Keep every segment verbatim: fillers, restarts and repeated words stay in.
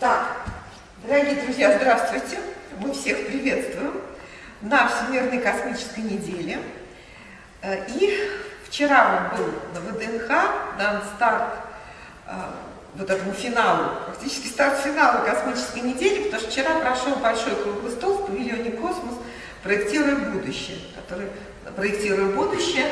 Так, дорогие друзья, здравствуйте. Мы всех приветствуем на Всемирной космической неделе. И вчера вот был на ВДНХ дан старт вот этому финалу, практически старт финала космической недели, потому что вчера прошел большой круглый стол в павильоне «Космос», проектируя будущее, который проектируя будущее,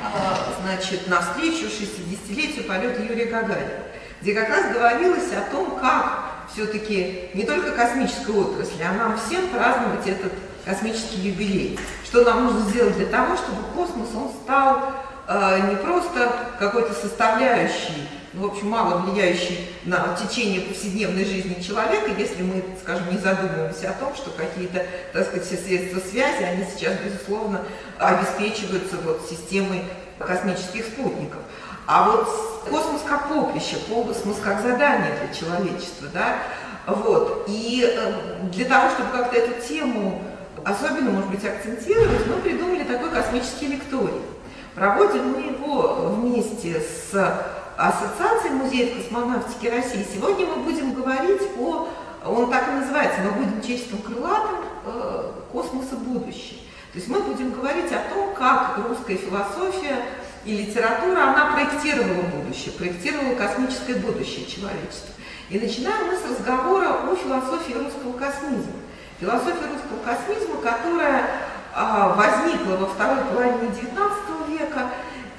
значит, навстречу шестидесятилетию полета Юрия Гагарина, где как раз говорилось о том, как все-таки не только космической отрасли, а нам всем праздновать этот космический юбилей. Что нам нужно сделать для того, чтобы космос он стал э, не просто какой-то составляющей, ну, в общем, мало влияющей на течение повседневной жизни человека, если мы, скажем, не задумываемся о том, что какие-то, так сказать, все средства связи, они сейчас, безусловно, обеспечиваются вот системой космических спутников. А вот космос как поприще, космос как задание для человечества, да, вот. И для того, чтобы как-то эту тему особенно, может быть, акцентировать, мы придумали такой космический лекторий. Проводим мы его вместе с Ассоциацией музеев космонавтики России. Сегодня мы будем говорить о, он так и называется, мы будем чечетом крылатым э, космоса будущее. То есть мы будем говорить о том, как русская философия и литература, она проектировала будущее, проектировала космическое будущее человечества. И начинаем мы с разговора о философии русского космизма. Философия русского космизма, которая а, возникла во второй половине девятнадцатого века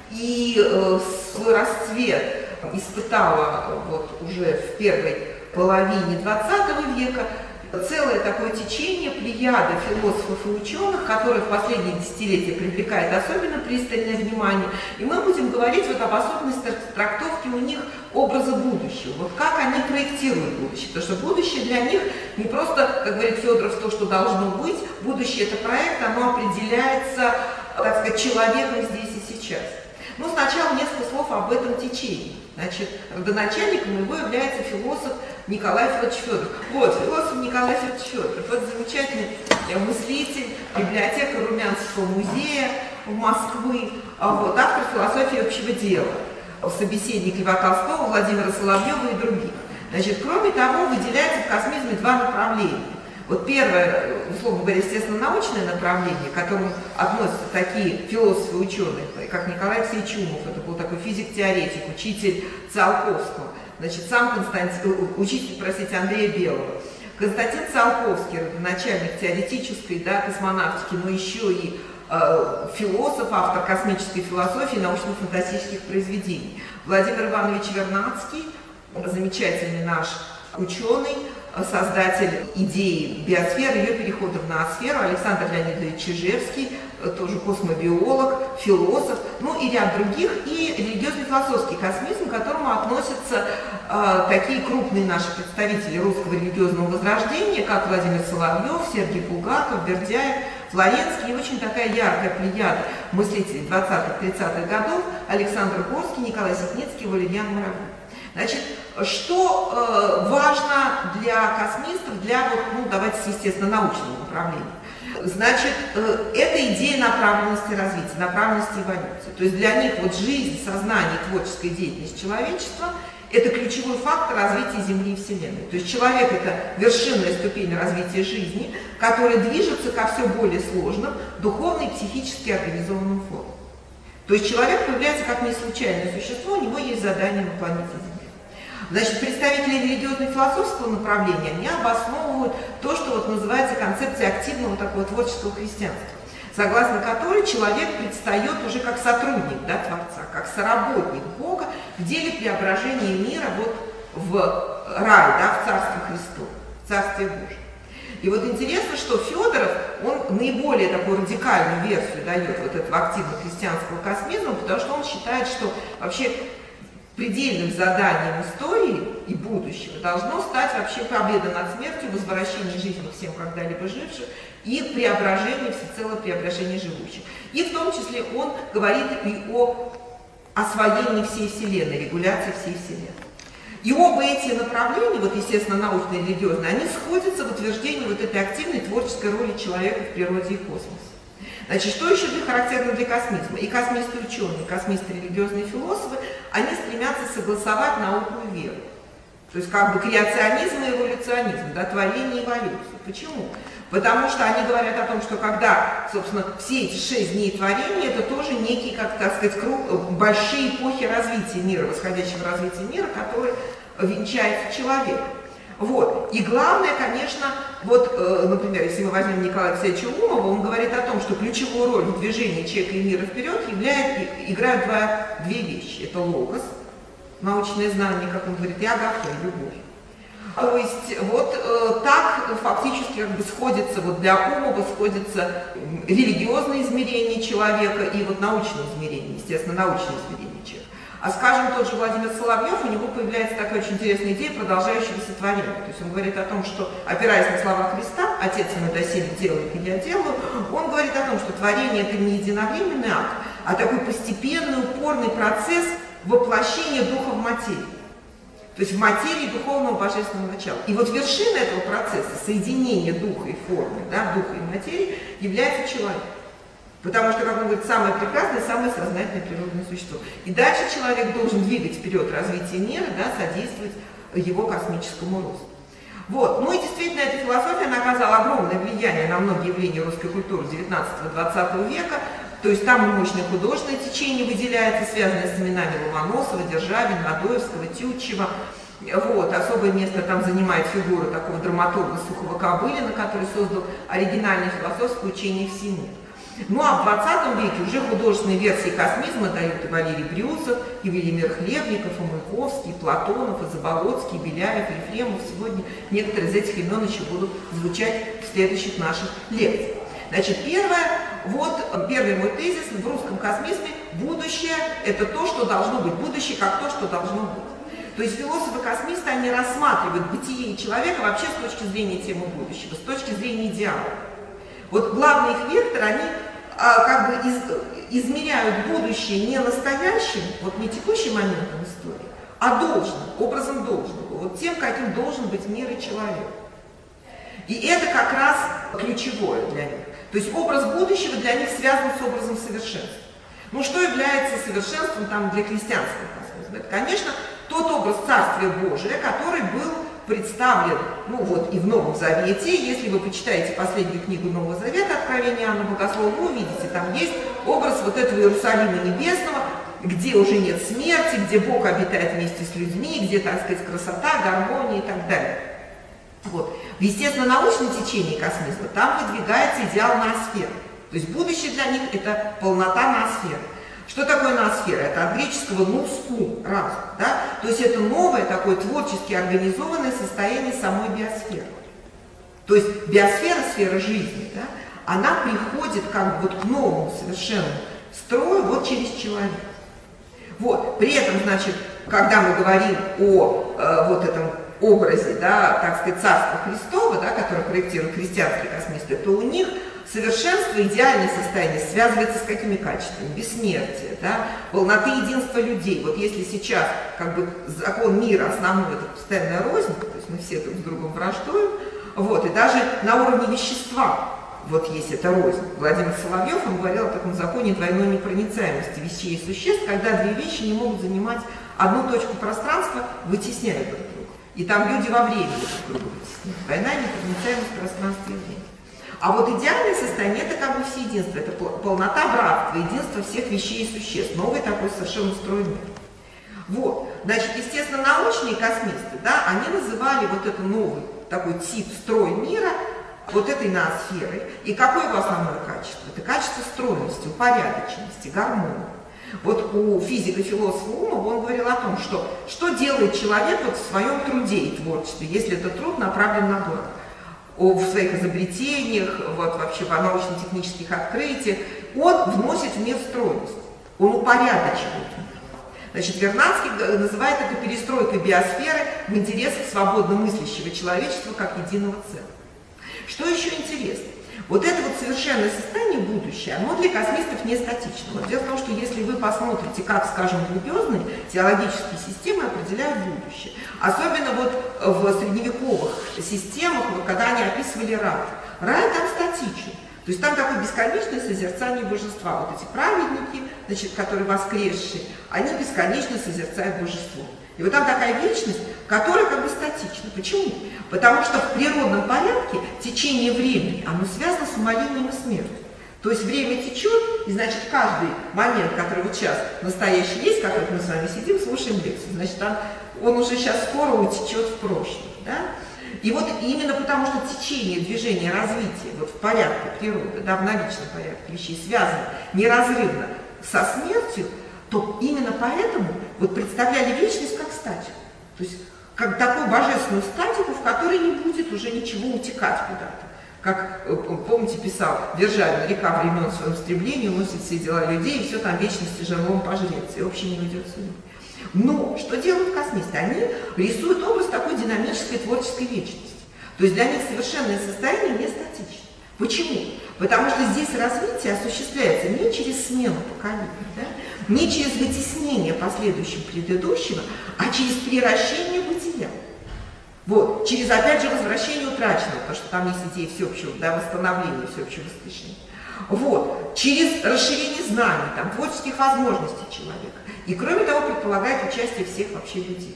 и э, свой расцвет испытала вот, уже в первой половине двадцатого века. Целое такое течение, плеяда философов и ученых, которые в последние десятилетия привлекает особенно пристальное внимание. И мы будем говорить вот об особенностях трактовки у них образа будущего. Вот как они проектируют будущее. Потому что будущее для них не просто, как говорит Федоров, то, что должно быть. Будущее – это проект, оно определяется, так сказать, человеком здесь и сейчас. Ну, сначала несколько слов об этом течении. Значит, родоначальником его является философ Николай Федорович Федоров. Вот, философ Николай Федорович Федоров. Вот замечательный мыслитель, библиотекарь Румянцевского музея в Москве, вот, автор философии общего дела, собеседник Льва Толстого, Владимира Соловьева и других. Значит, кроме того, выделяется в космизме два направления. Вот первое, условно говоря, естественно, научное направление, к которому относятся такие философы и ученые, как Николай Алексеевич Чумов, это был такой физик-теоретик, учитель Циолковского, значит, сам Константин, учитель, простите, Андрея Белого. Константин Циолковский, родоначальник теоретической, да, космонавтики, но еще и э, философ, автор космической философии, научно-фантастических произведений. Владимир Иванович Вернадский, замечательный наш ученый, создатель идеи биосферы, ее перехода в ноосферу, Александр Леонидович Чижевский, тоже космобиолог, философ, ну и ряд других, и религиозно-философский космизм, к которому относятся э, такие крупные наши представители русского религиозного возрождения, как Владимир Соловьев, Сергей Булгаков, Бердяев, Флоренский, и очень такая яркая плеяда мыслителей двадцатых-тридцатых годов, Александр Горский, Николай Ситницкий, Валерьян Муравьев. Значит, что э, важно для космистов, для, вот, ну, давайте, естественно, научного направления? Значит, э, это идея направленности развития, направленности эволюции. То есть для них вот жизнь, сознание, творческая деятельность человечества – это ключевой фактор развития Земли и Вселенной. То есть человек – это вершинная ступень развития жизни, которая движется ко все более сложным, духовно и психически организованным формам. То есть человек появляется как не случайное существо, у него есть задание на планете Земля. Значит, представители религиозно-философского направления, они обосновывают то, что вот называется концепцией активного такого творческого христианства, согласно которой человек предстает уже как сотрудник, да, Творца, как соработник Бога в деле преображения мира вот в рай, да, в Царство Христово, в Царствие Божие. И вот интересно, что Федоров, он наиболее такую радикальную версию дает вот этого активно-христианского космизма, потому что он считает, что вообще предельным заданием истории и будущего должно стать вообще победа над смертью, возвращение жизни всем когда-либо живших и преображение, всецело преображение живущих. И в том числе он говорит и о освоении всей Вселенной, регуляции всей Вселенной. И оба эти направления, вот естественно научные и религиозные, они сходятся в утверждении вот этой активной творческой роли человека в природе и космосе. Значит, что еще для характерно для космизма? И космисты ученые, и космисты религиозные философы, они стремятся согласовать науку и веру. То есть как бы креационизм и эволюционизм, да, творение и эволюция. Почему? Потому что они говорят о том, что когда, собственно, все эти шесть дней творения, это тоже некие, как так сказать, круг, большие эпохи развития мира, восходящего развития мира, которые венчается человек. Вот. И главное, конечно, вот, э, например, если мы возьмем Николая Алексеевича Умова, он говорит о том, что ключевую роль в движении человека и мира вперед являет, играют два, две вещи. Это логос, научное знание, как он говорит, и агапа, и любовь. То есть вот э, так фактически как бы сходится, вот для Умова сходится религиозное измерение человека и вот научное измерение, естественно, научное измерение человека. А скажем, тот же Владимир Соловьев, у него появляется такая очень интересная идея продолжающегося творения. То есть он говорит о том, что, опираясь на слова Христа, «Отец ему доселе делает, и я делаю», он говорит о том, что творение – это не единовременный акт, а такой постепенный, упорный процесс воплощения духа в материю. То есть в материи духовного божественного начала. И вот вершина этого процесса, соединения духа и формы, да, духа и материи, является человек. Потому что, как он говорит, самое прекрасное, самое сознательное природное существо. И дальше человек должен двигать вперед развитие мира, да, содействовать его космическому росту. Вот. Ну и действительно, эта философия, она оказала огромное влияние на многие явления русской культуры девятнадцатого-двадцатого века. То есть там и мощное художественное течение выделяется, связанное с именами Ломоносова, Державина, Адоевского, Тютчева. Вот. Особое место там занимает фигура такого драматурга Сухого Кобылина, который создал оригинальное философское учение всему. Ну а в двадцатом веке уже художественные версии космизма дают и Валерий Брюсов, и Велимир Хлебников, и Маяковский, и Платонов, и Заболоцкий, и Беляев, и Ефремов. Сегодня некоторые из этих имен еще будут звучать в следующих наших лекциях. Значит, первое, вот первый мой тезис: в русском космизме будущее – это то, что должно быть, будущее как то, что должно быть. То есть философы-космисты, они рассматривают бытие человека вообще с точки зрения темы будущего, с точки зрения идеала. Вот главный их вектор, они а, как бы из, измеряют будущее не настоящим, вот не текущим моментом истории, а должным, образом должного, вот тем, каким должен быть мир и человек. И это как раз ключевое для них. То есть образ будущего для них связан с образом совершенства. Ну что является совершенством там для христианского космизма? Это, конечно, тот образ Царствия Божия, который был представлен, ну вот, и в Новом Завете. Если вы почитаете последнюю книгу Нового Завета, Откровение Иоанна Богослова, вы увидите, там есть образ вот этого Иерусалима Небесного, где уже нет смерти, где Бог обитает вместе с людьми, где, так сказать, красота, гармония и так далее. Вот. В естественно-научном течении космизма там выдвигается идеал ноосферы. То есть будущее для них – это полнота ноосферы. Что такое ноосфера? Это от греческого «нус» – «ум», разум. Да? То есть это новое такое творчески организованное состояние самой биосферы. То есть биосфера, сфера жизни, да, она приходит как бы вот к новому совершенному строю вот через человека. Вот. При этом, значит, когда мы говорим о э, вот этом образе, да, так сказать, Царства Христова, да, который проектируют христианские космисты, то у них совершенство, идеальное состояние связывается с какими качествами? Бессмертие, да, полноты единства людей. Вот если сейчас как бы закон мира основной — это постоянная рознь, то есть мы все друг с другом враждуем, вот, и даже на уровне вещества вот есть эта рознь. Владимир Соловьев, он говорил о таком законе двойной непроницаемости вещей и существ, когда две вещи не могут занимать одну точку пространства, вытесняя друг друга. И там люди во времени друг друга вытесняют. Двойная непроницаемость пространства и времени. А вот идеальное состояние – это как бы всеединство, это полнота братства, единство всех вещей и существ, новый такой совершенно строй мир. Вот, значит, естественно, научные космисты, да, они называли вот это новый такой тип строй мира вот этой ноосферой. И какое его основное качество? Это качество стройности, упорядоченности, гармонии. Вот у физика-философа Умова он говорил о том, что что делает человек вот в своем труде и творчестве, если этот труд направлен на благо. В своих изобретениях, вот вообще по научно-технических открытиях, он вносит в мир стройность, он упорядочивает мир. Значит, Вернадский называет это перестройкой биосферы в интересах свободно мыслящего человечества как единого целого. Что еще интересно? Вот это вот совершенное состояние будущее, оно для космистов не статично. Но дело в том, что если вы посмотрите, как, скажем, религиозные теологические системы определяют будущее, особенно вот в средневековых системах, вот когда они описывали рай, рай там статичен. То есть там такое бесконечное созерцание божества. Вот эти праведники, значит, которые воскресшие, они бесконечно созерцают божество. И вот там такая вечность, которая как бы статична. Почему? Потому что в природном порядке течение времени, оно связано с умолением и смертью. То есть время течет, и значит каждый момент, который вот сейчас настоящий есть, как вот мы с вами сидим, слушаем лекцию, значит он, он уже сейчас скоро утечет в прошлое. Да? И вот именно потому, что течение, движение, развитие вот в порядке природы, да, в наличном порядке вещей связано неразрывно со смертью, то именно поэтому вот представляли вечность как статику. То есть как такую божественную статику, в которой не будет уже ничего утекать куда-то. Как, помните, писал Державин, река времен в своем стремлении уносит все дела людей, и все там вечности жерлом пожрется, и вообще не уйдет сюда. Но что делают космисты? Они рисуют образ такой динамической творческой вечности. То есть для них совершенное состояние не статично. Почему? Потому что здесь развитие осуществляется не через смену поколений, да? Не через вытеснение последующим предыдущего, а через превращение бытия. Вот, через, опять же, возвращение утраченного, потому что там есть идея всеобщего, да, восстановления, всеобщего воскрешения. Вот, через расширение знаний, там, творческих возможностей человека. И, кроме того, предполагает участие всех вообще людей.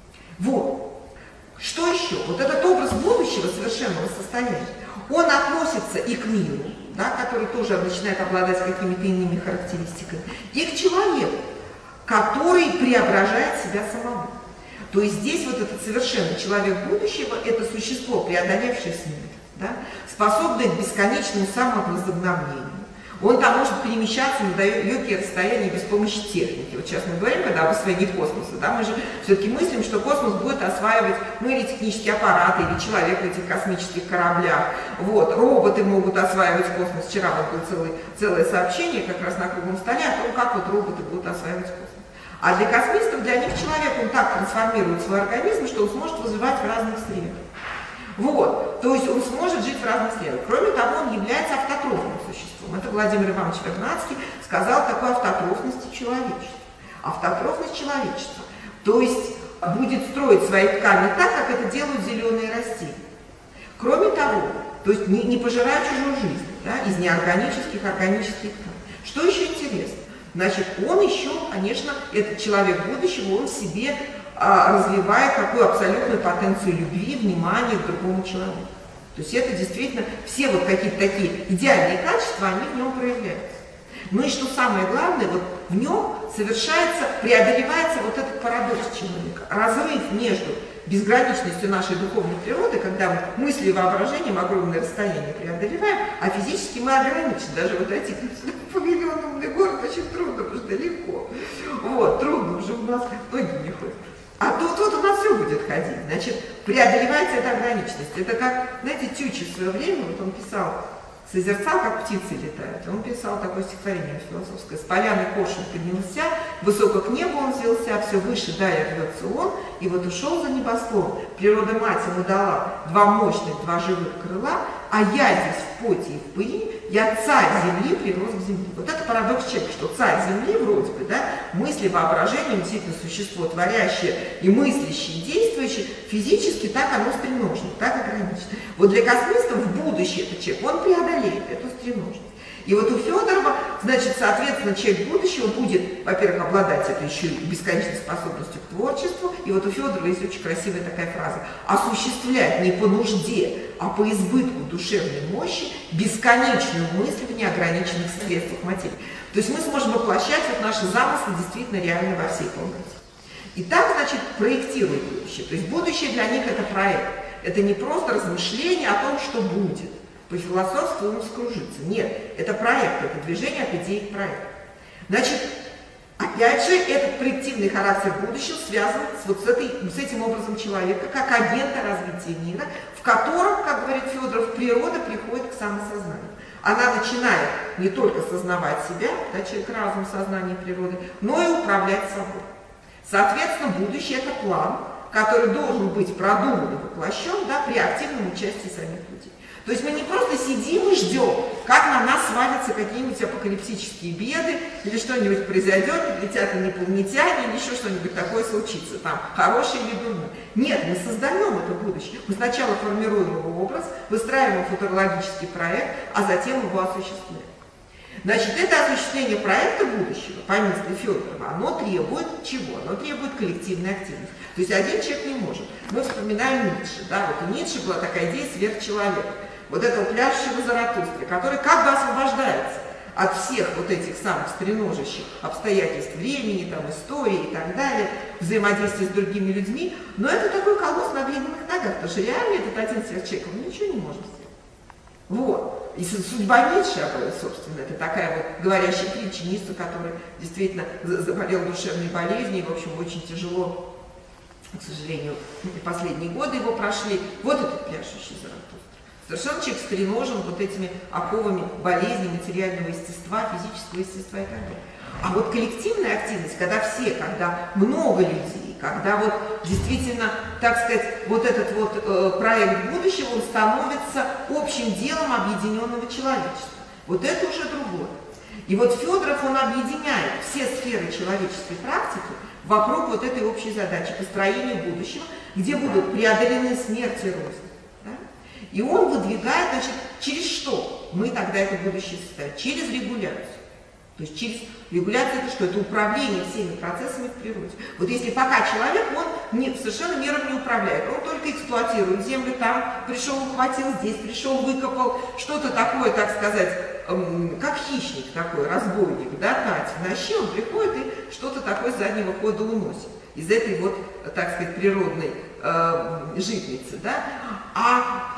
Вот. Что еще? Вот этот образ будущего, совершенного состояния, он относится и к миру, да, который тоже начинает обладать какими-то иными характеристиками, и к человеку, который преображает себя самого. То есть здесь вот этот совершенный человек будущего – это существо, преодолевшее смерть, да, способное к бесконечному самовозобновлению. Он там может перемещаться на далекие расстояния без помощи техники. Вот сейчас мы говорим, когда об освоении космоса, да, мы же все-таки мыслим, что космос будет осваивать, ну, или технические аппараты, или человек в этих космических кораблях. Вот, роботы могут осваивать космос. Вчера вот было целое, целое сообщение как раз на круглом столе о том, как вот роботы будут осваивать космос. А для космистов, для них человек, он так трансформирует свой организм, что он сможет выживать в разных средах. Вот, то есть он сможет жить в разных средах. Кроме того, он является автотрофным существом. Это Владимир Иванович Вернадский сказал такой автотрофности человечества. Автотрофность человечества. То есть будет строить свои ткани так, как это делают зеленые растения. Кроме того, то есть не, не пожирая чужую жизнь, да, из неорганических, органических тканей. Что еще интересно? Значит, он еще, конечно, этот человек будущего, он в себе а, развивает такую абсолютную потенцию любви, внимания к другому человеку. То есть это действительно, все вот какие-то такие идеальные качества, они в нем проявляются. Ну и что самое главное, вот в нем совершается, преодолевается вот этот парадокс человека, разрыв между безграничностью нашей духовной природы, когда мы мыслью и воображением огромное расстояние преодолеваем, а физически мы ограничены. Даже вот эти павильонный город очень трудно, потому что легко. Вот, трудно, уже у нас ноги не ходят. А тут, тут у нас все будет ходить. Значит, преодолевается эта ограниченность. Это как, знаете, Тютчев в свое время, вот он писал, созерцал, как птицы летают. Он писал такое стихотворение философское. «С поляны коршун поднялся, высоко к небу он взвелся, все выше далее рвется он, и вот ушел за небосклон. Природа мать ему дала два мощных, два живых крыла, а я здесь в поте и в пыли, я царь земли, прирос к земле». Вот это парадокс человека, что царь земли вроде бы, да, мысли, воображение, действительно существо творящее и мыслящее, и действующее, физически так оно стреножено, так ограничено. Вот для космистов в будущее этот человек, он преодолеет эту стреножность. И вот у Федорова, значит, соответственно, человек будущего будет, во-первых, обладать этой еще бесконечной способностью к творчеству. И вот у Федорова есть очень красивая такая фраза: осуществлять не по нужде, а по избытку душевной мощи бесконечную мысль в неограниченных средствах материи. То есть мы сможем воплощать вот наши замыслы действительно реально во всей полноте. И так, значит, проектируют будущее. То есть будущее для них это проект. Это не просто размышление о том, что будет. По философству ум скружится. Нет, это проект, это движение от идеи к проекту. Значит, опять же, этот проективный характер будущего связан с, вот с, этой, с этим образом человека, как агента развития мира, в котором, как говорит Федоров, природа приходит к самосознанию. Она начинает не только сознавать себя, да, человек разум, сознание природы, но и управлять собой. Соответственно, будущее – это план, который должен быть продуман и воплощен, да, при активном участии самих людей. То есть мы не просто сидим и ждем, как на нас свалятся какие-нибудь апокалиптические беды, или что-нибудь произойдет, летят инопланетяне, или еще что-нибудь такое случится, там, хорошее или дурное. Нет, мы создаем это будущее. Мы сначала формируем его образ, выстраиваем футурологический проект, а затем его осуществляем. Значит, это осуществление проекта будущего по мысли Федорова, оно требует чего? Оно требует коллективной активности. То есть один человек не может. Мы вспоминаем Ницше, да, вот у Ницше была такая идея сверхчеловека, вот этого пляшущего Заратустры, который как бы освобождается от всех вот этих самых стреножащих обстоятельств времени, там, истории и так далее, взаимодействия с другими людьми, но это такой колосс на глиняных ногах, потому что реально этот один сверхчеловек, он ничего не может сделать. Вот. И судьба Ницше, собственно, это такая вот говорящая притча Ницше, который действительно заболел душевной болезнью, и, в общем, очень тяжело, к сожалению, последние годы его прошли. Вот этот пляшущий Заратустра. Совершенно человек стреножен вот этими оковами болезни, материального естества, физического естества и так далее. А вот коллективная активность, когда все, когда много людей, когда вот действительно, так сказать, вот этот вот э, проект будущего, он становится общим делом объединенного человечества. Вот это уже другое. И вот Федоров, он объединяет все сферы человеческой практики вокруг вот этой общей задачи построения будущего, где будут преодолены смерть и рост. Да? И он выдвигает, значит, через что мы тогда это будущее составим? Через регуляцию. То есть через регуляцию это что? Это управление всеми процессами в природе. Вот если пока человек, он не, совершенно миром не управляет, он только эксплуатирует землю, там пришел, ухватил, здесь пришел, выкопал, что-то такое, так сказать, эм, как хищник такой, разбойник, да, тать, нащи, он приходит и что-то такое с заднего хода уносит из этой вот, так сказать, природной э, житницы, да. А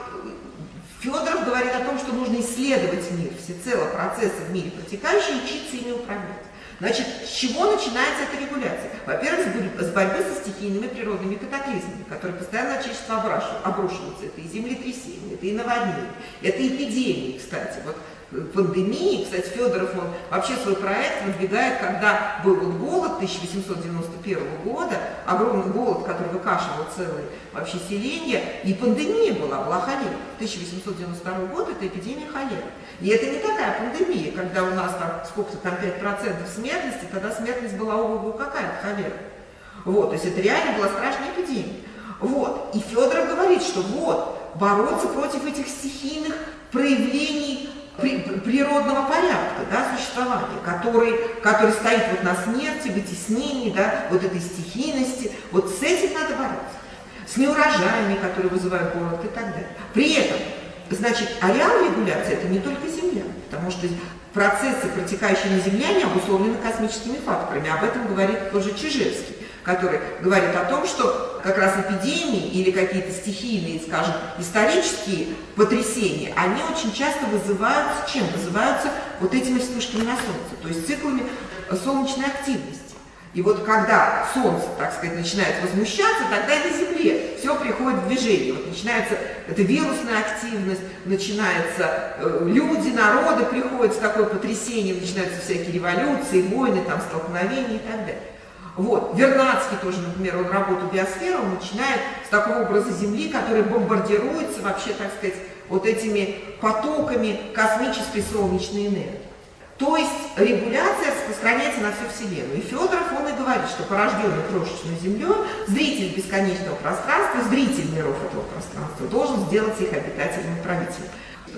Федоров говорит о том, что нужно исследовать мир, всецело процессы в мире протекающие, и учиться ими управлять. Значит, с чего начинается эта регуляция? Во-первых, с борьбы со стихийными природными катаклизмами, которые постоянно на человечество обрушиваются. Это и землетрясения, это и наводнения, это эпидемии, кстати. Вот пандемии, кстати, Федоров, он вообще свой проект выдвигает, когда был вот голод тысяча восемьсот девяносто первого года, огромный голод, который выкашивал целое вообще селение, и пандемия была, была холера. тысяча восемьсот девяносто второй год это эпидемия холеры. И это не такая пандемия, когда у нас там сколько-то там пять процентов смертности, тогда смертность была ого-го какая-то холера. Вот, то есть это реально была страшная эпидемия. Вот, и Федоров говорит, что вот, бороться против этих стихийных проявлений природного порядка, да, существования, который, который стоит вот на смерти, вытеснении, да, вот этой стихийности, вот с этим надо бороться, с неурожаями, которые вызывают голод и так далее. При этом, значит, ареал регуляции это не только Земля, потому что процессы, протекающие на Земле, они обусловлены космическими факторами. Об этом говорит тоже Чижевский, который говорит о том, что как раз эпидемии или какие-то стихийные, скажем, исторические потрясения, они очень часто вызываются чем? Вызываются вот этими вспышками на Солнце, то есть циклами солнечной активности. И вот когда Солнце, так сказать, начинает возмущаться, тогда и на Земле все приходит в движение. Вот начинается эта вирусная активность, начинаются э, люди, народы приходят в такое потрясение, начинаются всякие революции, войны, там, столкновения и так далее. Вот. Вернадский тоже, например, он работу биосферу, он начинает с такого образа Земли, который бомбардируется вообще, так сказать, вот этими потоками космической солнечной энергии. То есть регуляция распространяется на всю Вселенную. И Федоров, он и говорит, что порожденный крошечной Землей, зритель бесконечного пространства, зритель миров этого пространства, должен сделать их обитателем и правителем.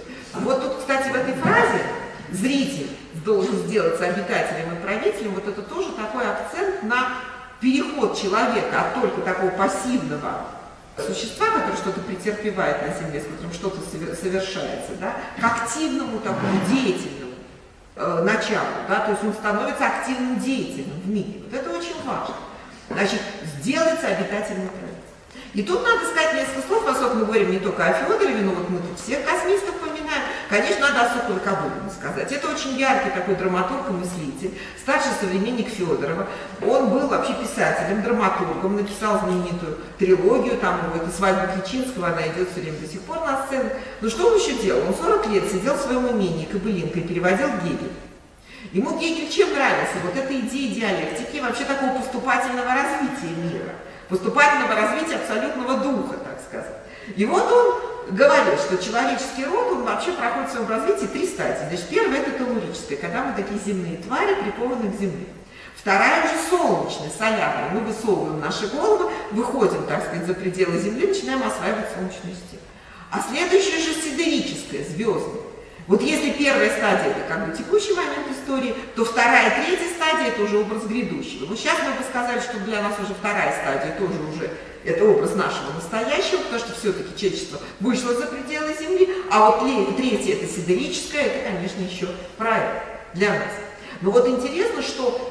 Вот тут, кстати, в этой фразе «зритель должен сделаться обитателем и правителем», вот это тоже такой акцент на переход человека от только такого пассивного существа, который что-то претерпевает на Земле, с которым что-то совершается, да, к активному такому деятельному э, началу, да, то есть он становится активным деятелем в мире. Вот это очень важно. Значит, сделается обитателем и правителем. И тут надо сказать несколько слов, поскольку мы говорим не только о Федорове, но вот мы тут всех космистов поминаем. Конечно, надо о Соколе Кобылине сказать. Это очень яркий такой драматург и мыслитель, старший современник Федорова. Он был вообще писателем, драматургом, написал знаменитую трилогию, там его, это «Свадьба Ключинского», она идет все время до сих пор на сцену. Но что он еще делал? Он сорок лет сидел в своем имении Кобылинка и переводил Гегеля. Ему Гегель чем нравился? Вот эта идея диалектики, вообще такого поступательного развития мира. Поступательного развития абсолютного духа, так сказать. И вот он говорил, что человеческий род, он вообще проходит в своем развитии три стадии. Значит, первая это телурическая, когда мы такие земные твари, прикованы к земле. Вторая уже солнечная, солярная. Мы высовываем наши головы, выходим, так сказать, за пределы Земли, начинаем осваивать солнечную систему. А следующая же сидерическая, звездная. Вот если первая стадия это как бы текущий момент истории, то вторая и третья стадия это уже образ грядущего. Но сейчас мы бы сказали, что для нас уже вторая стадия тоже уже это образ нашего настоящего, потому что все-таки человечество вышло за пределы Земли, а вот третье это сидерическое, это, конечно, еще проект для нас. Но вот интересно, что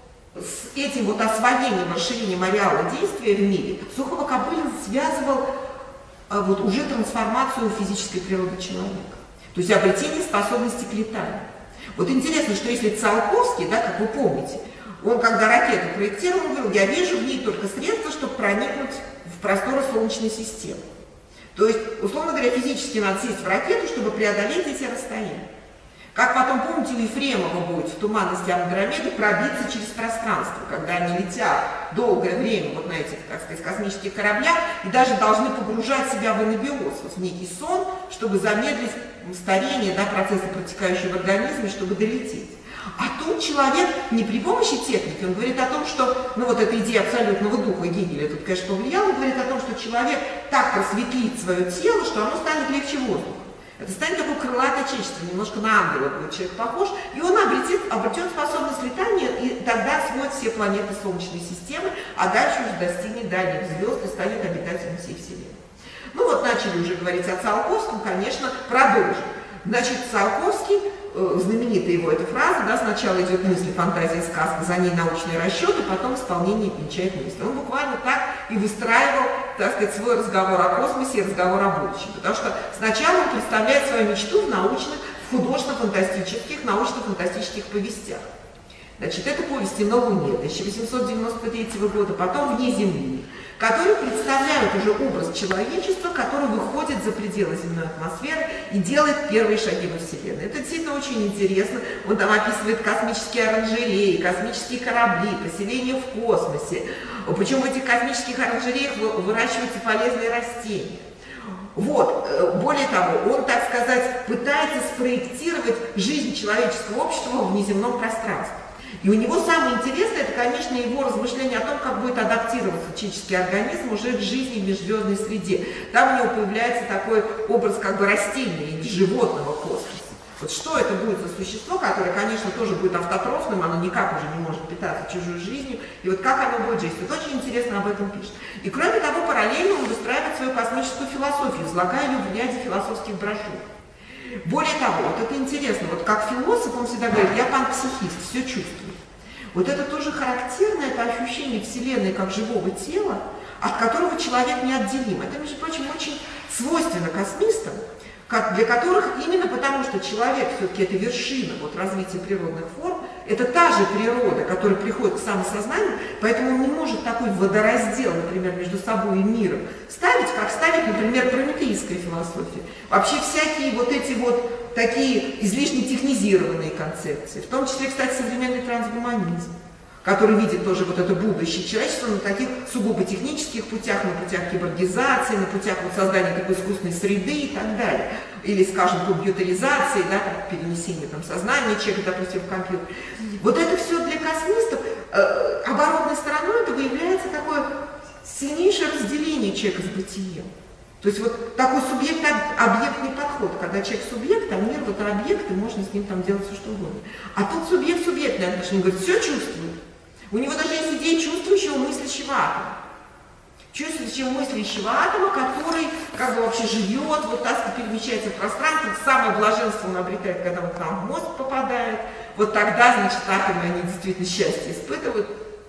с этим вот освоением, расширением ареала действия в мире Сухово-Кобылин связывал а, вот уже трансформацию физической природы человека. То есть обретение способности к летанию. Вот интересно, что если Циолковский, да, как вы помните, он когда ракету проектировал, он говорил, я вижу в ней только средства, чтобы проникнуть в просторы Солнечной системы. То есть, условно говоря, физически надо сесть в ракету, чтобы преодолеть эти расстояния. Как потом, помните, у Ефремова будет в туманности Андромеды пробиться через пространство, когда они летят долгое время вот на этих, так сказать, космических кораблях и даже должны погружать себя в анабиоз, в некий сон, чтобы замедлить старение, да, процесса, протекающего в организме, чтобы долететь. А тут человек не при помощи техники, он говорит о том, что, ну вот эта идея абсолютного духа Гегеля тут, конечно, повлияла, он говорит о том, что человек так просветлит свое тело, что оно станет легче воздуха. Это станет такой крылатый отечество, немножко на ангела будет человек похож, и он обретет, обретет способность летания, и тогда освоит все планеты Солнечной системы, а дальше уже достигнет дальних звезд и станет обитателем всей Вселенной. Ну вот начали уже говорить о Циолковском, конечно, продолжим. Значит, Циолковский, э, знаменитая его эта фраза, да, сначала идет мысль, фантазия, сказка, за ней научные расчеты, потом исполнение венчает мысли. Он буквально так и выстраивал, так сказать, свой разговор о космосе и разговор о будущем. Потому что сначала он представляет свою мечту в научных, в художественно-фантастических, научно-фантастических повестях. Значит, это повести «На Луне» тысяча восемьсот девяносто третьего года, потом «Вне Земли», которые представляют уже образ человечества, который выходит за пределы земной атмосферы и делает первые шаги во Вселенной. Это действительно очень интересно. Он там описывает космические оранжереи, космические корабли, поселения в космосе. Причем в этих космических оранжереях выращиваются полезные растения. Вот, более того, он, так сказать, пытается спроектировать жизнь человеческого общества в внеземном пространстве. И у него самое интересное, это, конечно, его размышления о том, как будет адаптироваться человеческий организм уже к жизни в межзвездной среде. Там у него появляется такой образ как бы растения или животного космоса. Вот что это будет за существо, которое, конечно, тоже будет автотрофным, оно никак уже не может питаться чужой жизнью, и вот как оно будет жить. Вот очень интересно об этом пишет. И кроме того, параллельно он выстраивает свою космическую философию, излагая ее в ряде философских брошюр. Более того, вот это интересно, вот как философ он всегда говорит, я панпсихист, все чувствую. Вот это тоже характерно, это ощущение Вселенной как живого тела, от которого человек неотделим. Это, между прочим, очень свойственно космистам, как, для которых именно потому, что человек все-таки это вершина вот, развития природных форм, это та же природа, которая приходит к самосознанию, поэтому он не может такой водораздел, например, между собой и миром ставить, как ставит, например, прометеистская философия. Вообще всякие вот эти вот такие излишне технизированные концепции, в том числе, кстати, современный трансгуманизм, который видит тоже вот это будущее человечества на таких сугубо технических путях, на путях киборгизации, на путях вот создания такой искусственной среды и так далее. Или, скажем, компьютеризации, да, перенесения там, сознания человека, допустим, в компьютер. Вот это все для космистов, э, оборотной стороной этого является такое сильнейшее разделение человека с бытием. То есть вот такой субъект-объектный подход, когда человек субъект, а мир вот объект, и можно с ним там делать все, что угодно. А тут субъект-субъектное отношение, говорит, все чувствует. У него даже есть идея чувствующего мыслящего атома. Чувствующего мыслящего атома, который как бы вообще живет, вот так перемещается в пространстве. Самое блаженство он обретает, когда он к нам в мозг попадает. Вот тогда, значит, атомы, они действительно счастье испытывают.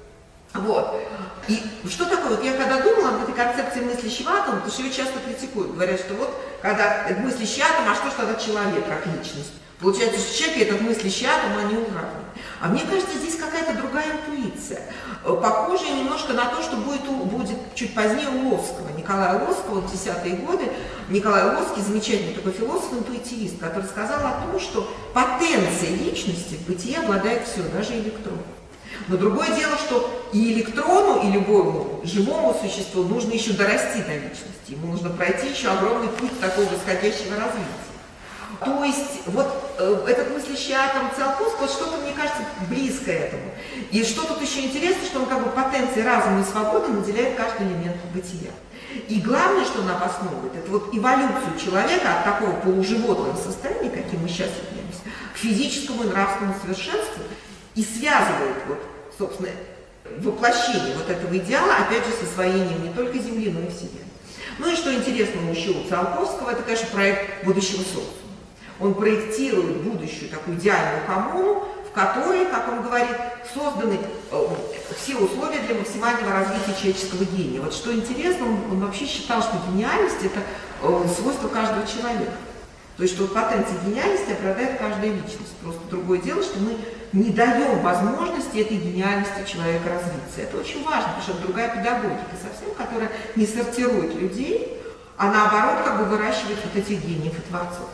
Вот. И что такое? Вот я когда думала об этой концепции мыслящего атома, потому что ее часто критикуют, говорят, что вот, когда мыслящий атом, а что ж тогда человек как личность? Получается, что человек этот мыслящий атом, они уравнены. А мне кажется, здесь какая-то другая интуиция, похожая немножко на то, что будет, будет чуть позднее у Лосского, Николая Лосского, в десятые годы. Николай Лосский, замечательный такой философ-интуитивист, который сказал о том, что потенцией личности в бытие обладает все, даже электрон. Но другое дело, что и электрону, и любому живому существу нужно еще дорасти до личности. Ему нужно пройти еще огромный путь такого восходящего развития. То есть вот э, этот мыслящий атом Циолковского, что-то, мне кажется, близкое этому. И что тут еще интересно, что он как бы потенцией разума и свободы наделяет каждый элемент бытия. И главное, что она обосновывает, это вот эволюцию человека от такого полуживотного состояния, каким мы сейчас являемся, к физическому и нравственному совершенству, и связывает, вот, собственно, воплощение вот этого идеала, опять же, с освоением не только Земли, но и Вселенной. Ну и что интересного еще у Циолковского, это, конечно, проект будущего социума. Он проектирует будущую такую идеальную коммуну, в которой, как он говорит, созданы э, все условия для максимального развития человеческого гения. Вот что интересно, он, он вообще считал, что гениальность – это э, свойство каждого человека. То есть, что вот потенцией гениальности обладает каждая личность. Просто другое дело, что мы не даем возможности этой гениальности человека развиться. Это очень важно, потому что это другая педагогика совсем, которая не сортирует людей, а наоборот как бы выращивает вот этих гениев и творцов.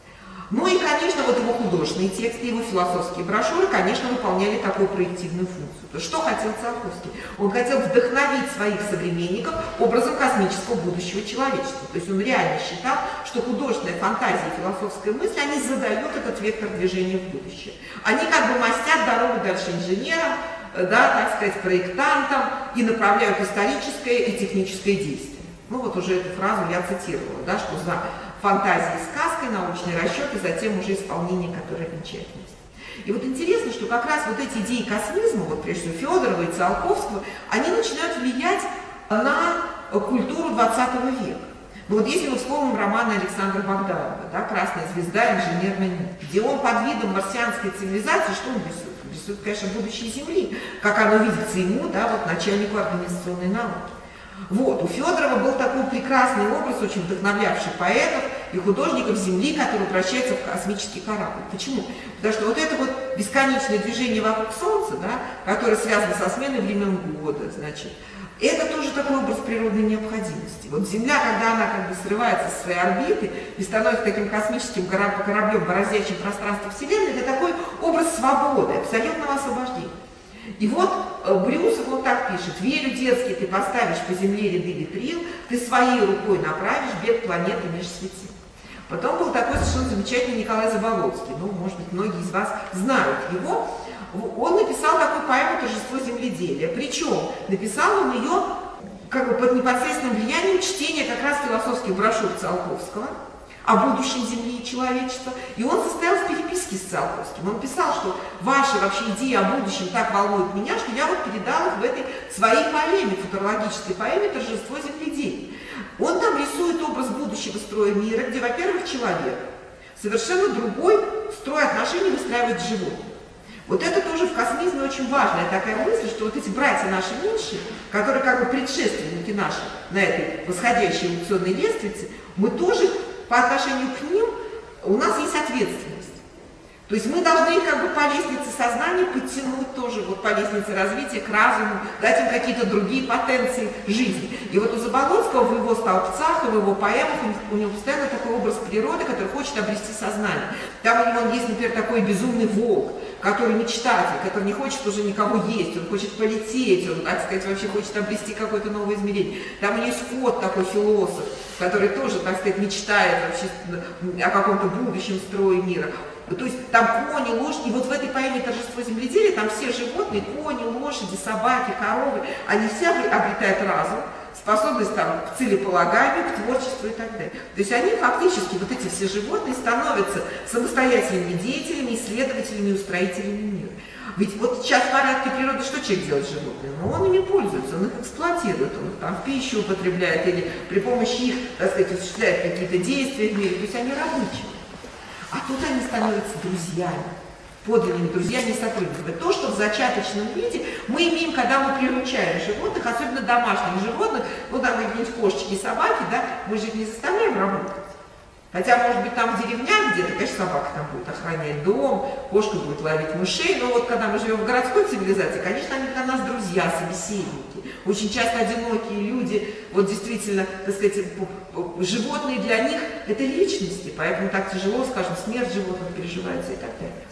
Ну и, конечно, вот его художественные тексты, его философские брошюры, конечно, выполняли такую проективную функцию. То есть, что хотел Циолковский? Он хотел вдохновить своих современников образом космического будущего человечества. То есть он реально считал, что художественная фантазия и философская мысль, они задают этот вектор движения в будущее. Они как бы мастят дорогу дальше инженерам, да, так сказать, проектантам и направляют историческое и техническое действие. Ну вот уже эту фразу я цитировала, да, что за фантазией, сказкой, научный расчет и затем уже исполнение, которое окончательность. И вот интересно, что как раз вот эти идеи космизма, вот прежде всего Федорова и Циолковского, они начинают влиять на культуру двадцатого века. Ну вот если мы вспомним романы Александра Богданова, да, «Красная звезда. Инженерный мир», где он под видом марсианской цивилизации, что он рисует? Он рисует, конечно, будущее Земли, как оно видится ему, да, вот начальнику организационной науки. Вот, у Федорова был такой прекрасный образ, очень вдохновлявший поэтов и художников Земли, который превращается в космический корабль. Почему? Потому что вот это вот бесконечное движение вокруг Солнца, да, которое связано со сменой времен года, значит, это тоже такой образ природной необходимости. Вот Земля, когда она как бы срывается со своей орбиты и становится таким космическим кораблем, бороздящим пространство Вселенной, это такой образ свободы, абсолютного освобождения. И вот Брюсов вот так пишет: «Верю, детский, ты поставишь по земле ряды витрин, ты своей рукой направишь бег планеты меж светил». Потом был такой совершенно замечательный Николай Заболоцкий, ну, может быть, многие из вас знают его. Он написал такую поэму «Торжество земледелия», причем написал он ее как бы под непосредственным влиянием чтения как раз философских брошюр Циолковского о будущем Земли и человечества. И он состоял в переписке с Циолковским. Он писал, что ваши вообще идеи о будущем так волнуют меня, что я вот передал их в этой своей поэме, футурологической поэме «Торжество земледелия». Он там рисует образ будущего строя мира, где, во-первых, человек совершенно другой строй отношений выстраивает с животным. Вот это тоже в космизме очень важная такая мысль, что вот эти братья наши меньшие, которые как бы предшественники наши на этой восходящей эволюционной лестнице, мы тоже по отношению к ним, у нас есть ответственность. То есть мы должны их как бы по лестнице сознания подтянуть тоже, вот по лестнице развития к разуму, дать им какие-то другие потенции жизни. И вот у Заболоцкого в его «Столбцах» и в его поэмах у него постоянно такой образ природы, который хочет обрести сознание. Там у него есть, например, такой безумный волк, который мечтатель, который не хочет уже никого есть, он хочет полететь, он, так сказать, вообще хочет обрести какое-то новое измерение. Там у него есть кот такой философ, который тоже, так сказать, мечтает вообще о каком-то будущем строе мира. То есть там кони, лошади, и вот в этой поэме «Торжество земледелия» там все животные, кони, лошади, собаки, коровы, они все обретают разум, способность там, к целеполаганию, к творчеству и так далее. То есть они фактически, вот эти все животные, становятся самостоятельными деятелями, исследователями, устроителями мира. Ведь вот сейчас в порядке природы что человек делает с животными? Ну, он ими пользуется, он их эксплуатирует, он их там в пищу употребляет или при помощи их, так сказать, осуществляет какие-то действия в мире, то есть они рабочие. А тут они становятся друзьями, подлинными друзьями и сотрудниками. То, что в зачаточном виде мы имеем, когда мы приручаем животных, особенно домашних животных, ну там какие-нибудь кошечки и собаки, да, мы же их не заставляем работать. Хотя, может быть, там в деревнях где-то, конечно, собака там будет охранять дом, кошка будет ловить мышей, но вот когда мы живем в городской цивилизации, конечно, они для нас друзья, собеседники. Очень часто одинокие люди, вот действительно, так сказать, животные для них это личности, поэтому так тяжело, скажем, смерть животных переживается и так далее.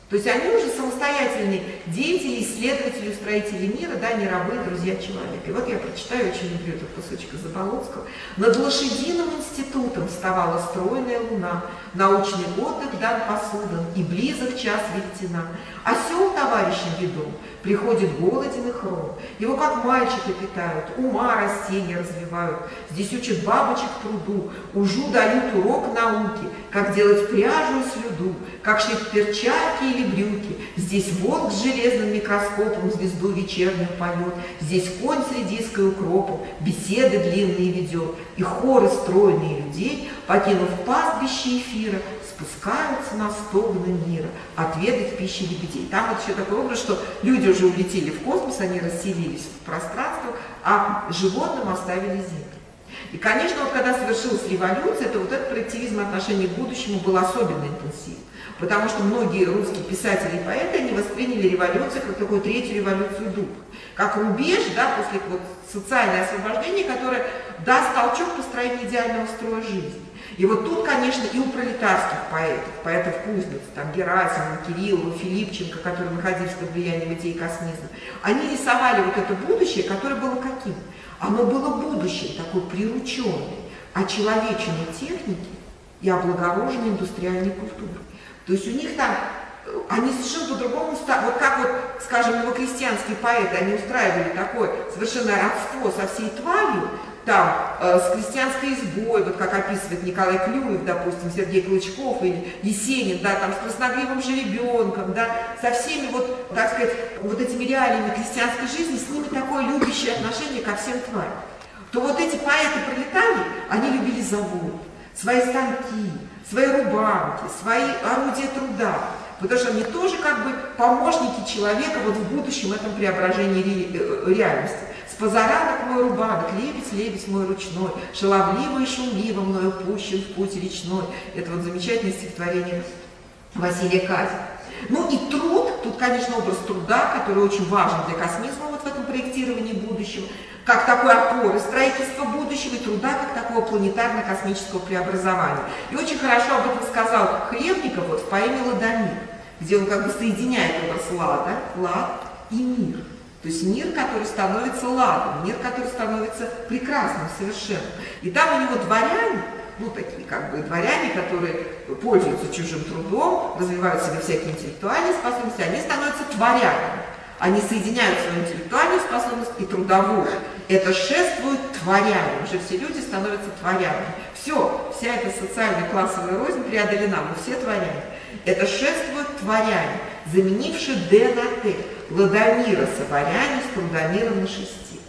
То есть они уже самостоятельные деятели, исследователи, устроители мира, да, не рабы, друзья человека. И вот я прочитаю, очень люблю этот кусочек из Заболоцкого. Над лошадиным институтом вставала стройная луна, научный отдых дан посудан, и близок час веретена. Осел товарищем ведом, приходит голоден и хром. Его как мальчика питают, ума растения развивают. Здесь учат бабочек труду, ужу дают урок науки, как делать пряжу и слюду, как шить перчатки или брюки. Здесь волк с железным микроскопом звезду вечернюю поет. Здесь конь с редиской укропом беседы длинные ведет. И хоры стройные людей, покинув пастбище эфира, спускаются на стогны мира отведать пищи лебедей. Там вот еще такой образ, что люди уже улетели в космос, они расселились в пространство, а животным оставили землю. И, конечно, вот когда совершилась революция, то вот этот проективизм отношения к будущему был особенно интенсивен. Потому что многие русские писатели и поэты, они восприняли революцию как такую третью революцию духа. Как рубеж, да, после вот социальное освобождение, которое даст толчок построению идеального строя жизни. И вот тут, конечно, и у пролетарских поэтов, поэтов Кузнецова, там Герасимова, Кириллова, Филипченко, которые находились под влиянием идеи космизма, они рисовали вот это будущее, которое было каким? Оно было будущее, такой прирученной, очеловеченной техники и облагороженной индустриальной культурой. То есть у них там, они совершенно по-другому, вот как вот, скажем, новокрестьянские поэты, они устраивали такое совершенно родство со всей тварью, там, э, с крестьянской избой, вот как описывает Николай Клюев, допустим, Сергей Клычков или Есенин, да, там, с красногривым жеребенком, да, со всеми вот, так сказать, вот этими реалиями крестьянской жизни, с ними такое любящее отношение ко всем тварям. То вот эти поэты-пролетарии, они любили завод, свои станки, свои рубанки, свои орудия труда, потому что они тоже как бы помощники человека вот в будущем этом преображении ре, реальности. С позаранок мой рубанок, лебедь, лебедь мой ручной, шаловливо и шумливо мною пущен в путь речной. Это вот замечательное стихотворение Василия Казина. Ну и труд, тут, конечно, образ труда, который очень важен для космизма вот в этом проектировании будущего, как такой опоры строительства будущего и труда, как такого планетарно-космического преобразования. И очень хорошо об этом сказал Хлебников вот в поэме «Ладомир», где он как бы соединяет образ лада, лад и мир. То есть мир, который становится ладом, мир, который становится прекрасным совершенно. И там у него дворяне, ну такие как бы дворяне, которые пользуются чужим трудом, развивают в себе всякие интеллектуальные способности, они становятся творянами. Они соединяют свою интеллектуальную способность и трудовую. Это шествует творянам. Уже все люди становятся творянами. Все, вся эта социальная классовая рознь преодолена, мы все творяне. Это шествует творяне, заменившие Д на Т. Ладомира Саваряне с Трудомиром на шести.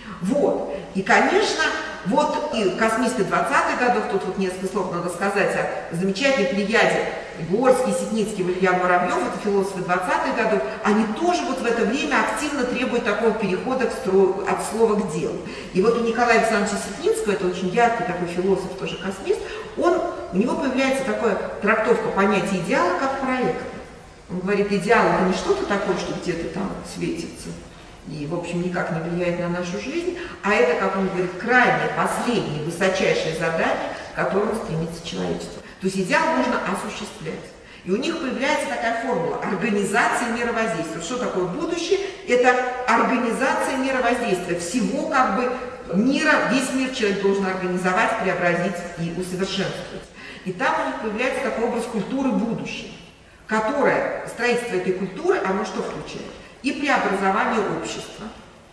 Вот. И, конечно, вот и космисты двадцатых годов, тут вот несколько слов надо сказать о замечательной плеяде Горский, Ситницкий, Валерьян Воробьев, это философы двадцатых годов, они тоже вот в это время активно требуют такого перехода к строю, от слова к делу. И вот у Николая Александровича Ситницкого, это очень яркий такой философ, тоже космист, он, у него появляется такая трактовка понятия идеала как проекта. Он говорит, идеал это не что-то такое, что где-то там светится и, в общем, никак не влияет на нашу жизнь, а это, как он говорит, крайнее, последнее, высочайшее задание, к которому стремится человечество. То есть идеал нужно осуществлять. И у них появляется такая формула – организация мировоздействия. Что такое будущее? Это организация мировоздействия. Всего как бы мира, весь мир человек должен организовать, преобразить и усовершенствовать. И там у них появляется такой образ культуры будущего, которое, строительство этой культуры, оно что включает? И преобразование общества,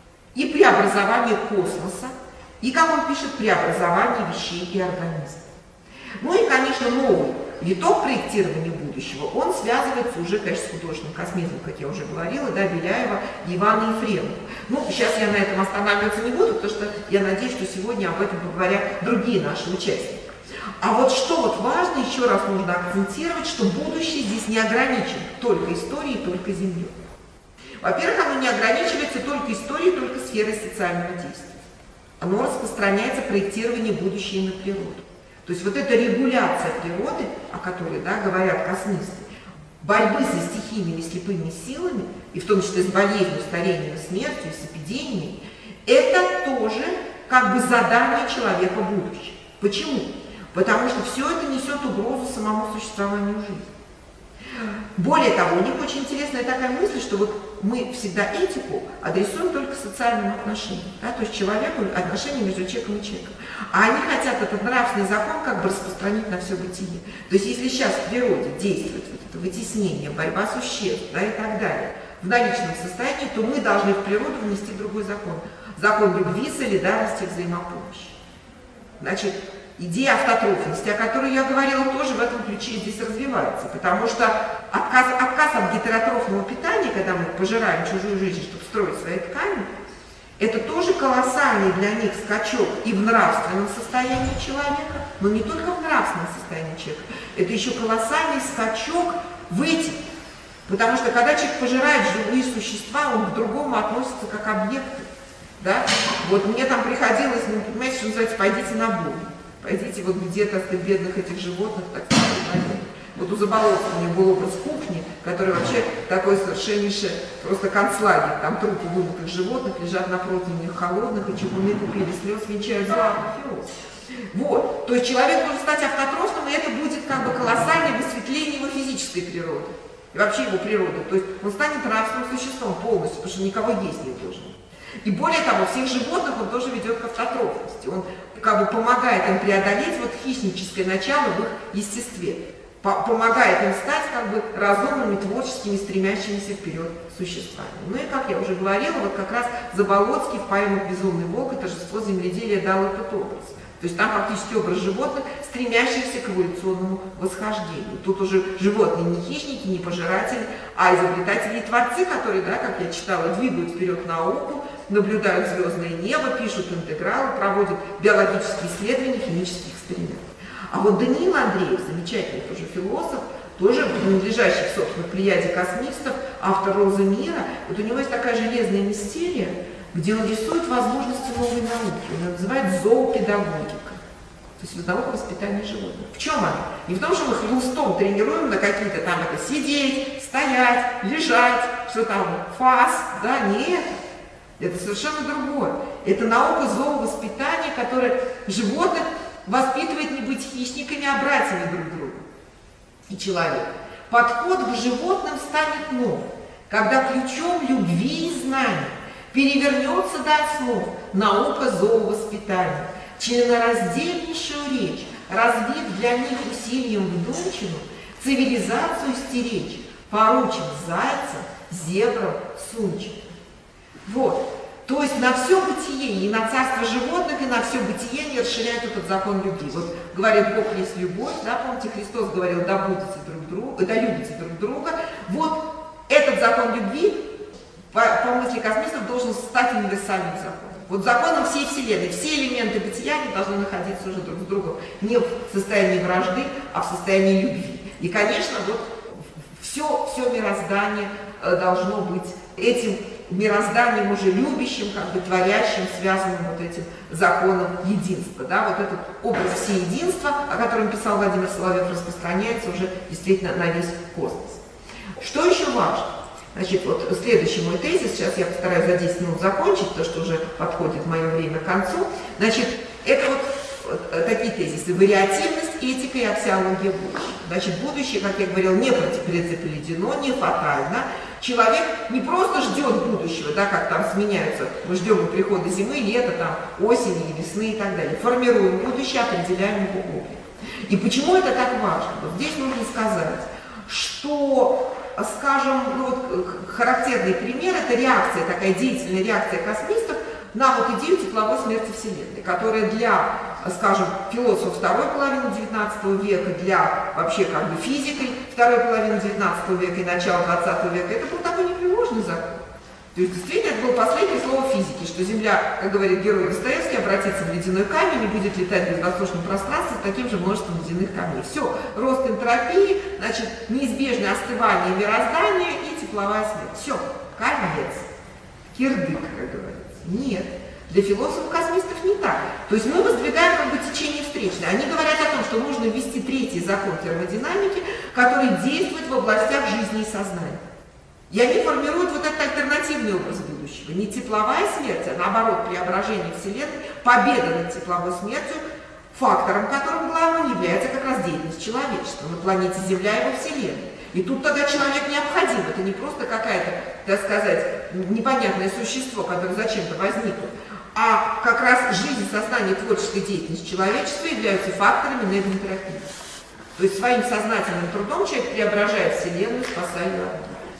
и преобразование космоса, и, как он пишет, преобразование вещей и организмов. Ну и, конечно, новый виток проектирования будущего, он связывается уже, конечно, с художественным космизмом, как я уже говорила, да, Беляева и Ивана Ефремова. Ну, сейчас я на этом останавливаться не буду, потому что я надеюсь, что сегодня об этом поговорят другие наши участники. А вот что вот важно, еще раз нужно акцентировать, что будущее здесь не ограничено только историей, только Землей. Во-первых, оно не ограничивается только историей, только сферой социального действия. Оно распространяется проектирование будущего на природу. То есть вот эта регуляция природы, о которой, да, говорят космисты, борьбы со стихийными слепыми силами, и в том числе с болезнью, старением, смертью, с эпидемиями, это тоже как бы задание человека будущего. Почему? Потому что все это несет угрозу самому существованию жизни. Более того, у них очень интересная такая мысль, что вот мы всегда этику адресуем только социальным отношениям, да, то есть человеку, отношения между человеком и человеком. А они хотят этот нравственный закон как бы распространить на все бытие. То есть если сейчас в природе действует вот это вытеснение, борьба существ, да, и так далее, в наличном состоянии, то мы должны в природу внести другой закон. Закон любви, солидарности, взаимопомощи. Значит, идея автотрофности, о которой я говорила, тоже в этом ключе здесь развивается, потому что отказ, отказ от гетеротрофного питания, когда мы пожираем чужую жизнь, чтобы строить свои ткани, это тоже колоссальный для них скачок и в нравственном состоянии человека, но не только в нравственном состоянии человека, это еще колоссальный скачок в этике, потому что когда человек пожирает живые существа, он к другому относится как к объекту. Да? Вот мне там приходилось, ну, понимаете, что называется, пойдите на бой. Пойдите вот где-то от бедных этих животных, так сказать. Вот у Заболоцкого у меня был образ кухни, который вообще такой совершеннейший, просто концлагерь. Там трупы вымытых животных лежат на противнях холодных, и чугуны купили слез, венчают златных философов. Вот. То есть человек может стать автотрофным, и это будет как бы колоссальное высветление его физической природы. И вообще его природы. То есть он станет нравственным существом полностью, потому что никого есть не должен. И более того, всех животных он тоже ведет к автотрофности. Он как бы помогает им преодолеть вот хищническое начало в их естестве. Помогает им стать как бы разумными, творческими, стремящимися вперед существами. Ну и, как я уже говорила, вот как раз Заболоцкий в поэмах «Безумный волк» и «Торжество земледелия» дал этот образ. То есть там фактически образ животных, стремящихся к эволюционному восхождению. Тут уже животные не хищники, не пожиратели, а изобретатели и творцы, которые, да, как я читала, двигают вперед науку, наблюдают звездное небо, пишут интегралы, проводят биологические исследования, химические эксперименты. А вот Даниил Андреев, замечательный тоже философ, тоже принадлежащий, собственно, к плеяде космистов, автор «Розы мира», вот у него есть такая железная мистерия, где он рисует возможности новой науки. Он ее называет зоопедагогика. То есть наука воспитания животных. В чем она? Не в том, что мы хлыстом тренируем на какие-то там это сидеть, стоять, лежать, что там, фас, да, нет. Это совершенно другое. Это наука зоовоспитания, которая животных воспитывает не быть хищниками, а братьями друг друга. И человек. Подход к животным станет новым, когда ключом любви и знаний перевернется до основ наука зоовоспитания, членораздельнейшую речь, развив для них усилием вдумчивым, цивилизацию стеречь, поручим зайцам, зебрам, сунчикам. Вот. То есть на все бытие, и на царство животных, и на все бытие они расширяют этот закон любви. Вот говорит Бог есть любовь, да, помните, Христос говорил, да будете друг друга, да любите друг друга. Вот этот закон любви, по, по мысли космистов, должен стать универсальным законом. Вот законом всей Вселенной. Все элементы бытия они должны находиться уже друг с другом не в состоянии вражды, а в состоянии любви. И, конечно, вот все, все мироздание должно быть этим мирозданием уже любящим, как бы творящим, связанным вот этим законом единства. Да? Вот этот образ всеединства, о котором писал Владимир Соловьев, распространяется уже действительно на весь космос. Что еще важно? Значит, вот следующий мой тезис, сейчас я постараюсь за десять минут закончить, то, что уже подходит мое время к концу. Значит, это вот, вот такие тезисы: вариативность, этика и аксиология будущего. Значит, будущее, как я говорил, не предопределено, не фатально. Человек не просто ждет будущего, да, как там сменяются, мы ждем прихода зимы, лета, там, осени, весны и так далее. Формируем будущее, определяем его облик. И почему это так важно? Вот здесь нужно сказать, что, скажем, ну, вот, характерный пример – это реакция, такая деятельная реакция космистов на вот идею тепловой смерти Вселенной, которая для, скажем, философов второй половины девятнадцатого века, для вообще как бы физикой второй половины девятнадцатого века и начала двадцатого века, это был такой непреложный закон. То есть действительно это было последнее слово физики, что Земля, как говорит герой Достоевский, обратится в ледяной камень и будет летать в воздушном пространстве с таким же множеством ледяных камней. Все, рост энтропии, значит, неизбежное остывание мироздания и тепловая смерть. Все, конец. Кирдык, как говорится. Нет, для философов-космистов не так. То есть мы воздвигаем как бы течение встречное. Они говорят о том, что нужно ввести третий закон термодинамики, который действует в областях жизни и сознания. И они формируют вот этот альтернативный образ будущего. Не тепловая смерть, а наоборот преображение Вселенной, победа над тепловой смертью, фактором которым главным является как раз деятельность человечества на планете Земля и во Вселенной. И тут тогда человек необходим. Это не просто какая-то, так сказать, непонятное существо, которое зачем-то возникло, а как раз жизнь, сознание, творческая деятельность человечества являются факторами нейротерапии. То есть своим сознательным трудом человек преображает Вселенную, спасая ее от мира.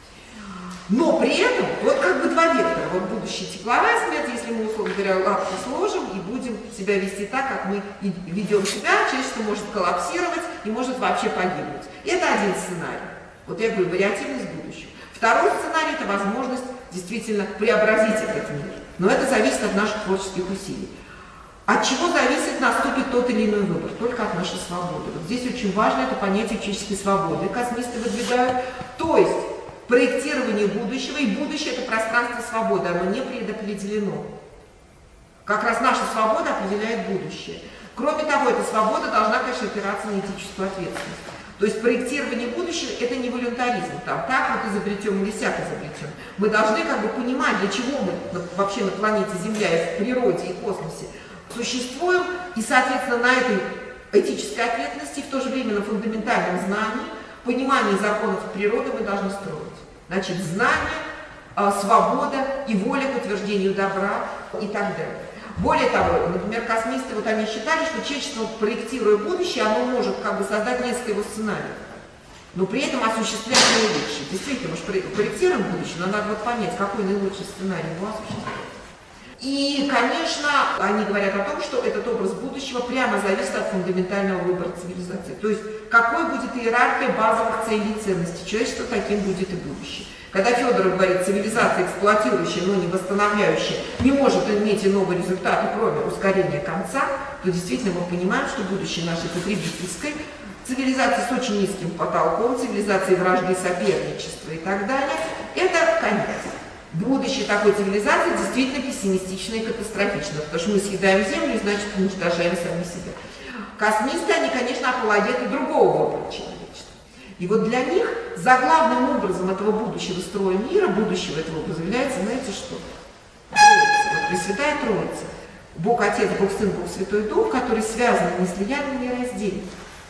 Но при этом, вот как бы два вектора, вот будущая тепловая смерть, если мы, условно говоря, лапки сложим и будем себя вести так, как мы ведем себя, человечество может коллапсировать и может вообще погибнуть. Это один сценарий. Вот я говорю, вариативность будущего. Второй сценарий – это возможность действительно преобразить этот мир. Но это зависит от наших творческих усилий. От чего зависит, наступит тот или иной выбор? Только от нашей свободы. Вот здесь очень важно это понятие человеческой свободы. Космисты выдвигают. То есть проектирование будущего, и будущее – это пространство свободы, оно не предопределено. Как раз наша свобода определяет будущее. Кроме того, эта свобода должна, конечно, опираться на этическую ответственность. То есть проектирование будущего – это не волюнтаризм, там, так вот изобретем или сяк изобретем. Мы должны как бы понимать, для чего мы вообще на планете Земля и в природе, и в космосе существуем, и, соответственно, на этой этической ответственности, в то же время на фундаментальном знании, понимании законов природы мы должны строить. Значит, знание, свобода и воля к утверждению добра и так далее. Более того, например, космисты, вот они считали, что человечество, проектируя будущее, оно может как бы создать несколько его сценариев, но при этом осуществлять наилучший. Действительно, мы же проектируем будущее, но надо вот понять, какой наилучший сценарий его осуществляет. И, конечно, они говорят о том, что этот образ будущего прямо зависит от фундаментального выбора цивилизации. То есть, какой будет иерархия базовых целей и ценностей человечества, таким будет и будущее. Когда Федоров говорит, цивилизация эксплуатирующая, но не восстановляющая, не может иметь иного результата, кроме ускорения конца, то действительно мы понимаем, что будущее нашей потребительской цивилизации с очень низким потолком, цивилизации вражды, соперничества и так далее, это конец. Будущее такой цивилизации действительно пессимистично и катастрофично, потому что мы съедаем Землю и, значит, уничтожаем сами себя. Космисты, они, конечно, апологеты другого выбора человечества. И вот для них заглавным образом этого будущего строя мира, будущего этого образа, является, знаете что? Троица, вот Пресвятая Троица. Бог Отец, Бог Сын, Бог Святой Дух, которые связаны неслиянно и нераздельно.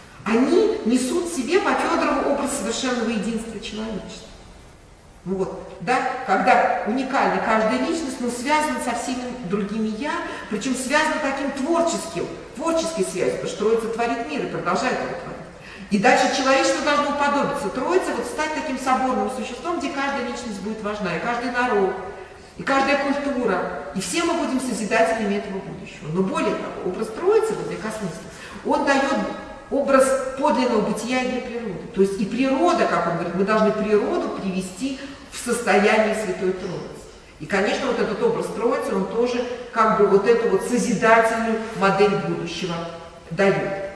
Они несут в себе по Федорову образ совершенного единства человечества. Вот, да, когда уникальна каждая личность, но связана со всеми другими «я», причем связана таким творческим, творческой связью, потому что Троица творит мир и продолжает его творить. И дальше человечество должно уподобиться Троице, вот стать таким соборным существом, где каждая личность будет важна, и каждый народ, и каждая культура, и все мы будем созидателями этого будущего. Но более того, образ Троицы, вот для космистов, он дает образ подлинного бытия и для природы. То есть и природа, как он говорит, мы должны природу привести в состояние Святой Троицы. И, конечно, вот этот образ Троицы, он тоже как бы вот эту вот созидательную модель будущего дает.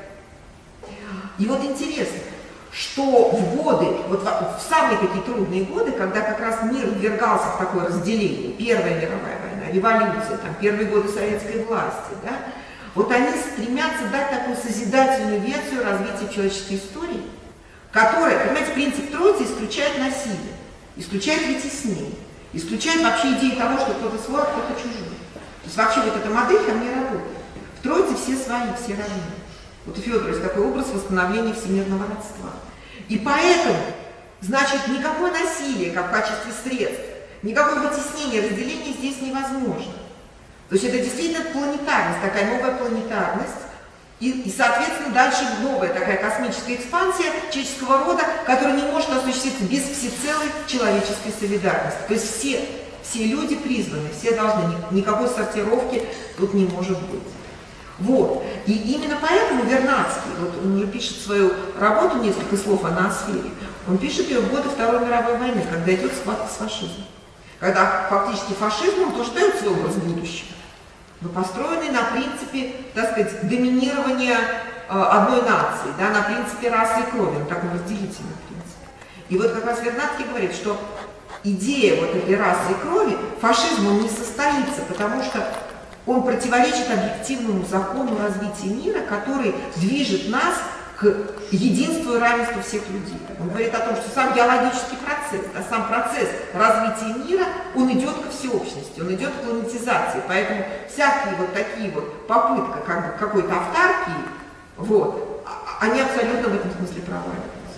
И вот интересно, что в годы, вот в самые такие трудные годы, когда как раз мир ввергался в такое разделение, Первая мировая война, революция, там, первые годы советской власти, да, вот они стремятся дать такую созидательную версию развития человеческой истории, которая, понимаете, принцип Троицы исключает насилие, исключает вытеснение, исключает вообще идею того, что кто-то свой, а кто-то чужой. То есть вообще вот эта модель там не работает. В Троице все свои, все равны. Вот у Федора есть такой образ восстановления всемирного родства. И поэтому, значит, никакое насилие, как в качестве средств, никакое вытеснение, разделение здесь невозможно. То есть это действительно планетарность, такая новая планетарность, и, и соответственно, дальше новая такая космическая экспансия человеческого рода, которая не может осуществиться без всецелой человеческой солидарности. То есть все, все люди призваны, все должны, никакой сортировки тут не может быть. Вот. И именно поэтому Вернадский, вот он уже пишет свою работу, несколько слов о ноосфере, он пишет ее в годы Второй мировой войны, когда идет схватка с фашизмом. Когда фактически фашизм, он тоже дает свой образ будущего, но построенный на принципе, так сказать, доминирования э, одной нации, да, на принципе расы и крови, на таком разделительном принципе. И вот как раз Вернадский говорит, что идея вот этой расы и крови, фашизм, он не состоится, потому что он противоречит объективному закону развития мира, который движет нас к единству и равенству всех людей. Он говорит о том, что сам геологический процесс, а сам процесс развития мира, он идет ко всеобщности, он идет к планетизации. Поэтому всякие вот такие вот попытки как бы какой-то автаркии, вот, они абсолютно в этом смысле проваливаются.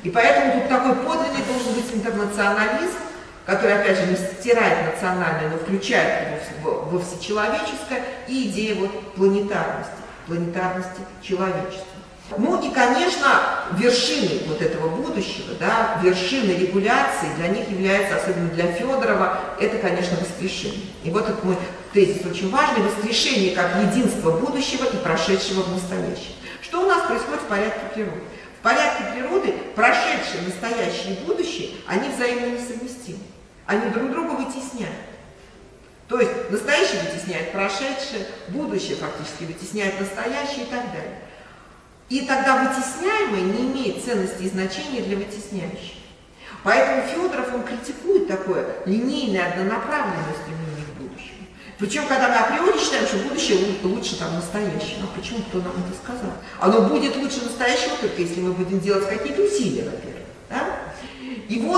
И поэтому тут такой подлинный должен быть интернационализм, который, опять же, не стирает национальное, но включает его во всечеловеческое, и идея вот планетарности, планетарности человечества. Ну и, конечно, вершиной вот этого будущего, да, вершиной регуляции для них является, особенно для Федорова, это, конечно, воскрешение. И вот этот мой тезис очень важный: воскрешение как единство будущего и прошедшего в настоящем. Что у нас происходит в порядке природы? В порядке природы прошедшее, настоящее и будущее, они взаимно несовместимы. Они друг друга вытесняют. То есть настоящее вытесняет прошедшее, будущее фактически вытесняет настоящее и так далее. И тогда вытесняемое не имеет ценности и значения для вытесняющего. Поэтому Федоров, он критикует такое линейное, однонаправленное стремление к будущему. Причем, когда мы априори считаем, что будущее лучше там настоящего, а почему кто нам это сказал? Оно будет лучше настоящего только если мы будем делать какие-то усилия, во-первых. Да? И вот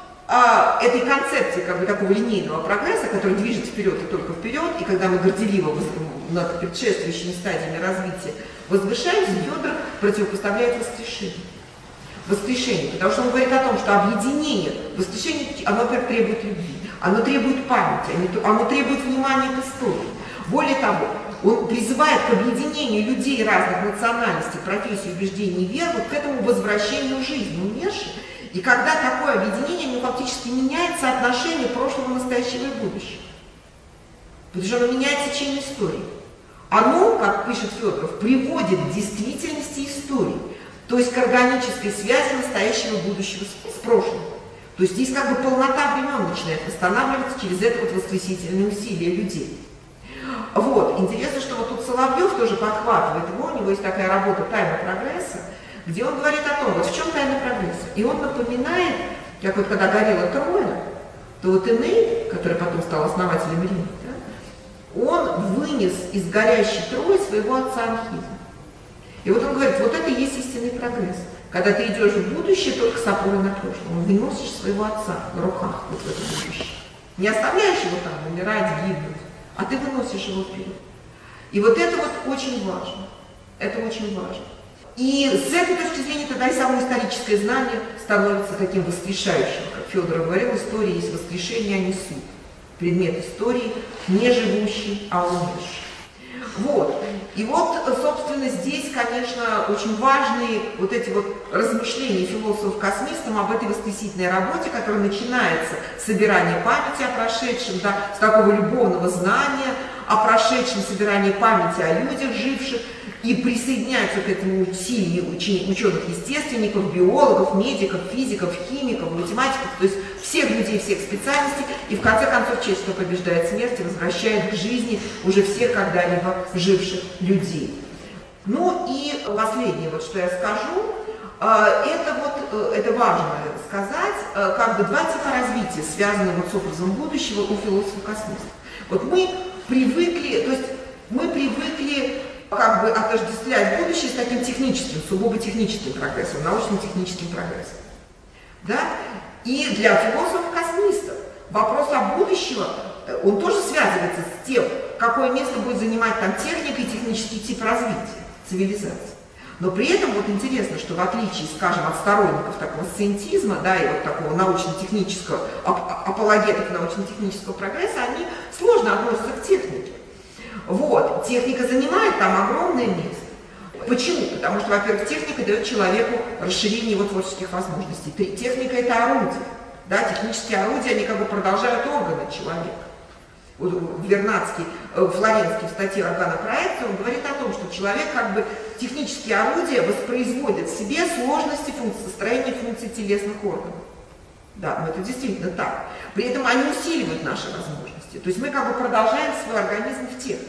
а, этой концепции как бы такого линейного прогресса, который движет вперед и только вперед, и когда мы горделиво над предшествующими стадиями развития возвышаемся, Федоров противопоставляет воскрешение. Воскрешение, потому что он говорит о том, что объединение, воскрешение, оно, во-первых, требует любви, оно требует памяти, оно требует внимания к истории. Более того, он призывает к объединению людей разных национальностей, профессий, убеждений и вер, вот к этому возвращению жизни умершей. И когда такое объединение, ну, фактически меняется отношение прошлого, настоящего и будущего. Потому что оно меняет течение истории. Оно, как пишет Федоров, приводит к действительности истории, то есть к органической связи настоящего и будущего с, с прошлым. То есть здесь как бы полнота времен начинает восстанавливаться через это вот воскресительное усилие людей. Вот, интересно, что вот тут Соловьев тоже подхватывает его, у него есть такая работа «Тайна прогресса», где он говорит о том, вот в чем тайна прогресса. И он напоминает, как вот когда горела Троя, то вот Эней, который потом стал основателем Рима, да, он вынес из горящей Трои своего отца Анхиза. И вот он говорит, вот это и есть истинный прогресс. Когда ты идешь в будущее только с опорой на прошлое, выносишь своего отца на руках вот в это будущее. Не оставляешь его там умирать, гибнуть, а ты выносишь его вперед. И вот это вот очень важно. Это очень важно. И с этой точки зрения тогда и само историческое знание становится таким воскрешающим. Как Федоров говорил, история есть воскрешение, а не суд. Предмет истории не живущий, а умерший. Вот. И вот, собственно, здесь, конечно, очень важные вот эти вот размышления философов-космистов об этой воскресительной работе, которая начинается с собирания памяти о прошедшем, да, с такого любовного знания о прошедшем, собирании памяти о людях, живших, и присоединяются к этому усилия ученых-естественников, биологов, медиков, физиков, химиков, математиков, то есть всех людей, всех специальностей, и в конце концов человечество побеждает смерть и возвращает к жизни уже всех когда-либо живших людей. Ну и последнее, вот что я скажу, это вот, это важно сказать, как бы два типа развития, связанные вот с образом будущего у философов-космистов. Вот мы привыкли, то есть мы привыкли как бы отождествлять будущее с таким техническим, сугубо техническим прогрессом, научно-техническим прогрессом. Да? И для философов-космистов вопрос о будущем, он тоже связывается с тем, какое место будет занимать там техника и технический тип развития цивилизации. Но при этом вот интересно, что в отличие, скажем, от сторонников такого сциентизма, да, и вот такого научно-технического, ап апологетов научно-технического прогресса, они сложно относятся к технике. Вот, техника занимает там огромное место. Почему? Потому что, во-первых, техника дает человеку расширение его творческих возможностей. Техника – это орудие. Да, технические орудия, они как бы продолжают органы человека. Вот Вернадский, Флоренский в статье «Органопроекция» он говорит о том, что человек как бы технические орудия воспроизводит в себе сложности функций, построения функций телесных органов. Да, но это действительно так. При этом они усиливают наши возможности. То есть мы как бы продолжаем свой организм в технике.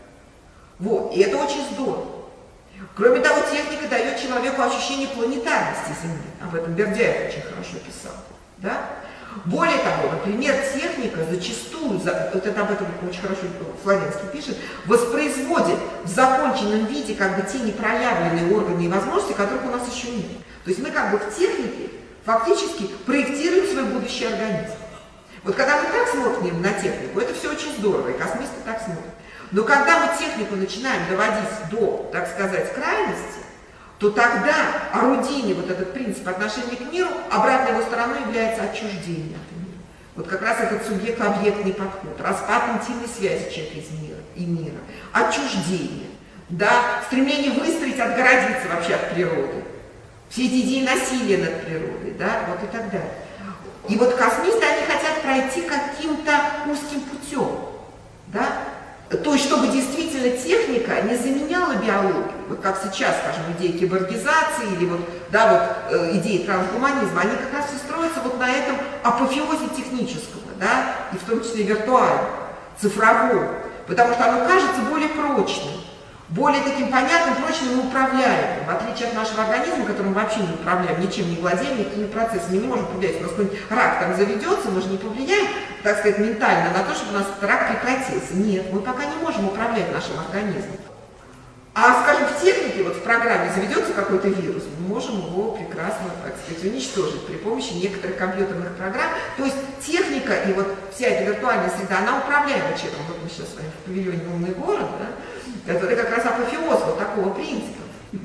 Вот, и это очень здорово. Кроме того, техника дает человеку ощущение планетарности Земли. Об этом Бердяев очень хорошо писал. Да? Более того, например, техника зачастую, вот это об этом очень хорошо Флоренский пишет, воспроизводит в законченном виде как бы те непроявленные органы и возможности, которых у нас еще нет. То есть мы как бы в технике фактически проектируем свой будущий организм. Вот когда мы так смотрим на технику, это все очень здорово, и космисты так смотрят. Но когда мы технику начинаем доводить до, так сказать, крайности, то тогда орудийный вот этот принцип отношения к миру, обратной его стороной является отчуждение от мира. Вот как раз этот субъектно-объектный подход, распад интимной связи человека из мира и мира, отчуждение, да, стремление выстроить, отгородиться вообще от природы, все эти идеи насилия над природой, да, вот и так далее. И вот космисты, они хотят пройти каким-то узким путем, да, то есть, чтобы действительно техника не заменяла биологию, вот как сейчас, скажем, идеи киборгизации или вот, да, вот, э, идеи трансгуманизма, они как раз все строятся вот на этом апофеозе технического, да, и в том числе виртуальном, цифровом, потому что оно кажется более прочным, более таким понятным, прочным и управляемым, в отличие от нашего организма, которым мы вообще не управляем, ничем не владеем, никакими процессами не можем повлиять. У нас какой-нибудь рак там заведется, мы же не повлияем, так сказать, ментально на то, чтобы у нас этот рак прекратился. Нет, мы пока не можем управлять нашим организмом. А, скажем, в технике, вот в программе заведется какой-то вирус, мы можем его прекрасно, так сказать, уничтожить при помощи некоторых компьютерных программ. То есть техника и вот вся эта виртуальная среда, она управляема чем-то. Вот мы сейчас с вами в павильоне «Умный город», да, который как раз апофеоз вот такого принципа.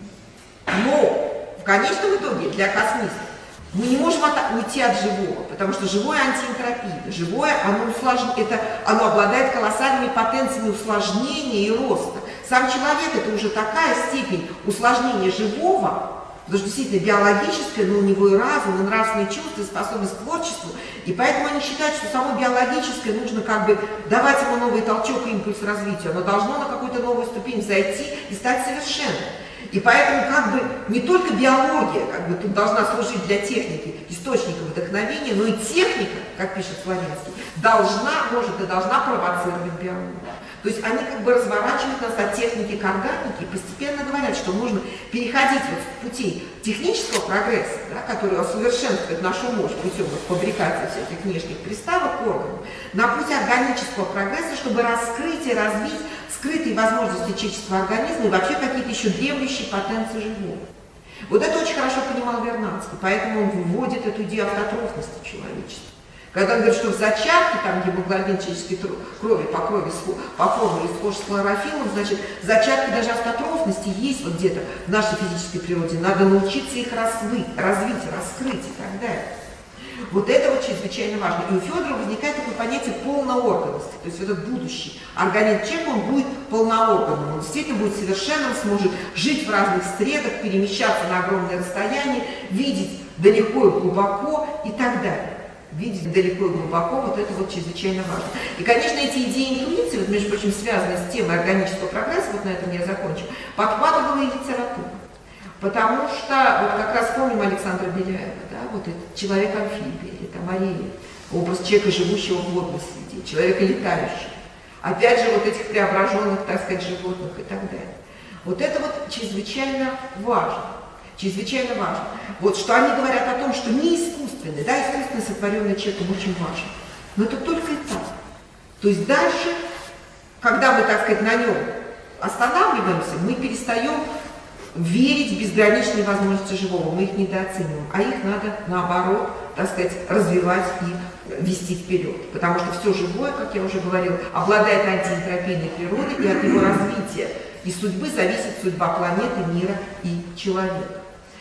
Но в конечном итоге для космистов мы не можем от, уйти от живого, потому что живое антиэнтропийно. Живое, оно, услож... это, оно обладает колоссальными потенциями усложнения и роста. Сам человек – это уже такая степень усложнения живого, потому что действительно биологическое, но у него и разум, и нравственные чувства, и способность к творчеству. И поэтому они считают, что само биологическое нужно как бы давать ему новый толчок и импульс развития. Оно должно на какую-то новую ступень зайти и стать совершенным. И поэтому как бы не только биология как бы тут должна служить для техники источником вдохновения, но и техника, как пишет Флоренский, должна, может и должна провоцировать биологию. То есть они как бы разворачивают нас от техники к органике и постепенно говорят, что нужно переходить вот с путей технического прогресса, да, который усовершенствует нашу мощь путем вот фабрикации всяких внешних приставок к органам, на путь органического прогресса, чтобы раскрыть и развить скрытые возможности человеческого организма и вообще какие-то еще дремлющие потенции живого. Вот это очень хорошо понимал Вернадский, поэтому он выводит эту идею автотрофности человечества. Когда он говорит, что в зачатке, там, где гемоглобин человеческой крови по крови, по формуле схож с хлорофиллом, значит, зачатки даже автотрофности есть вот где-то в нашей физической природе. Надо научиться их развить, развить, раскрыть и так далее. Вот это вот чрезвычайно важно. И у Федорова возникает такое понятие полноорганности. То есть этот будущий организм человека, он будет полноорганным. Он действительно будет совершенным, сможет жить в разных средах, перемещаться на огромное расстояние, видеть далеко и глубоко и так далее. Видеть далеко и глубоко, вот это вот чрезвычайно важно. И, конечно, эти идеи интуиции, вот, между прочим, связанные с темой органического прогресса, вот на этом я закончу, подхватывала и литература. Потому что, вот как раз помним Александра Беляева, да, вот этот человек-амфибия, или там Арея, образ человека, живущего в водной среде, человека летающего. Опять же, вот этих преображенных, так сказать, животных и так далее. Вот это вот чрезвычайно важно. Чрезвычайно важно. Вот что они говорят о том, что не искусственный, да, искусственно сотворенный человеком очень важен. Но это только этап. То есть дальше, когда мы, так сказать, на нем останавливаемся, мы перестаем верить в безграничные возможности живого, мы их недооцениваем, а их надо, наоборот, так сказать, развивать и вести вперед. Потому что все живое, как я уже говорила, обладает антиэнтропийной природой, и от его развития и судьбы зависит судьба планеты, мира и человека.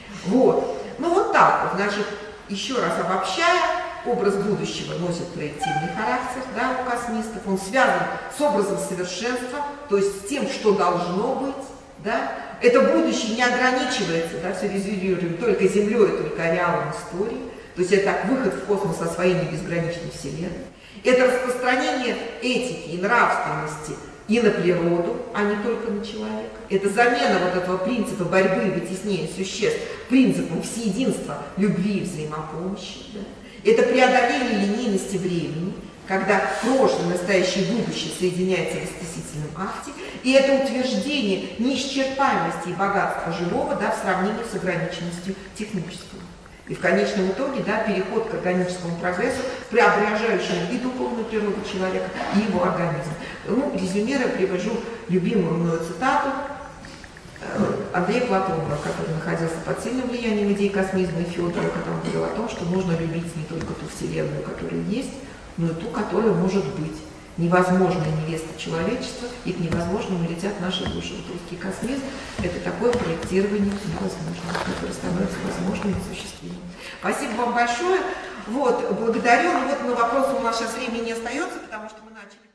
Вот. Ну вот так вот, значит, еще раз обобщая, образ будущего носит проективный характер, да, у космистов, он связан с образом совершенства, то есть с тем, что должно быть, да. Это будущее не ограничивается, да, все резюмируем только Землей, только ареалом истории, то есть это выход в космос, освоение безграничной Вселенной. Это распространение этики и нравственности и на природу, а не только на человека. Это замена вот этого принципа борьбы и вытеснения существ принципом всеединства, любви и взаимопомощи. Да? Это преодоление линейности времени, когда прошлое, настоящее и будущее соединяются в исцесительном акте, и это утверждение неисчерпаемости и богатства живого, да, в сравнении с ограниченностью технического. И в конечном итоге, да, переход к органическому прогрессу, преображающему и духовную природу человека, и его организм. Ну, резюмируя, привожу любимую мною цитату Андрея Платонова, который находился под сильным влиянием идей космизма и Федорова, когда он говорил о том, что нужно любить не только ту Вселенную, которая есть, но и ту, которая может быть. невозможная невеста человечества, и к невозможному летят наши души. Вот русский космизм – это такое проектирование невозможного, которое становится возможным и осуществимым. Спасибо вам большое. Вот, благодарю. Ну вот на вопросы у нас сейчас времени не остается, потому что мы начали.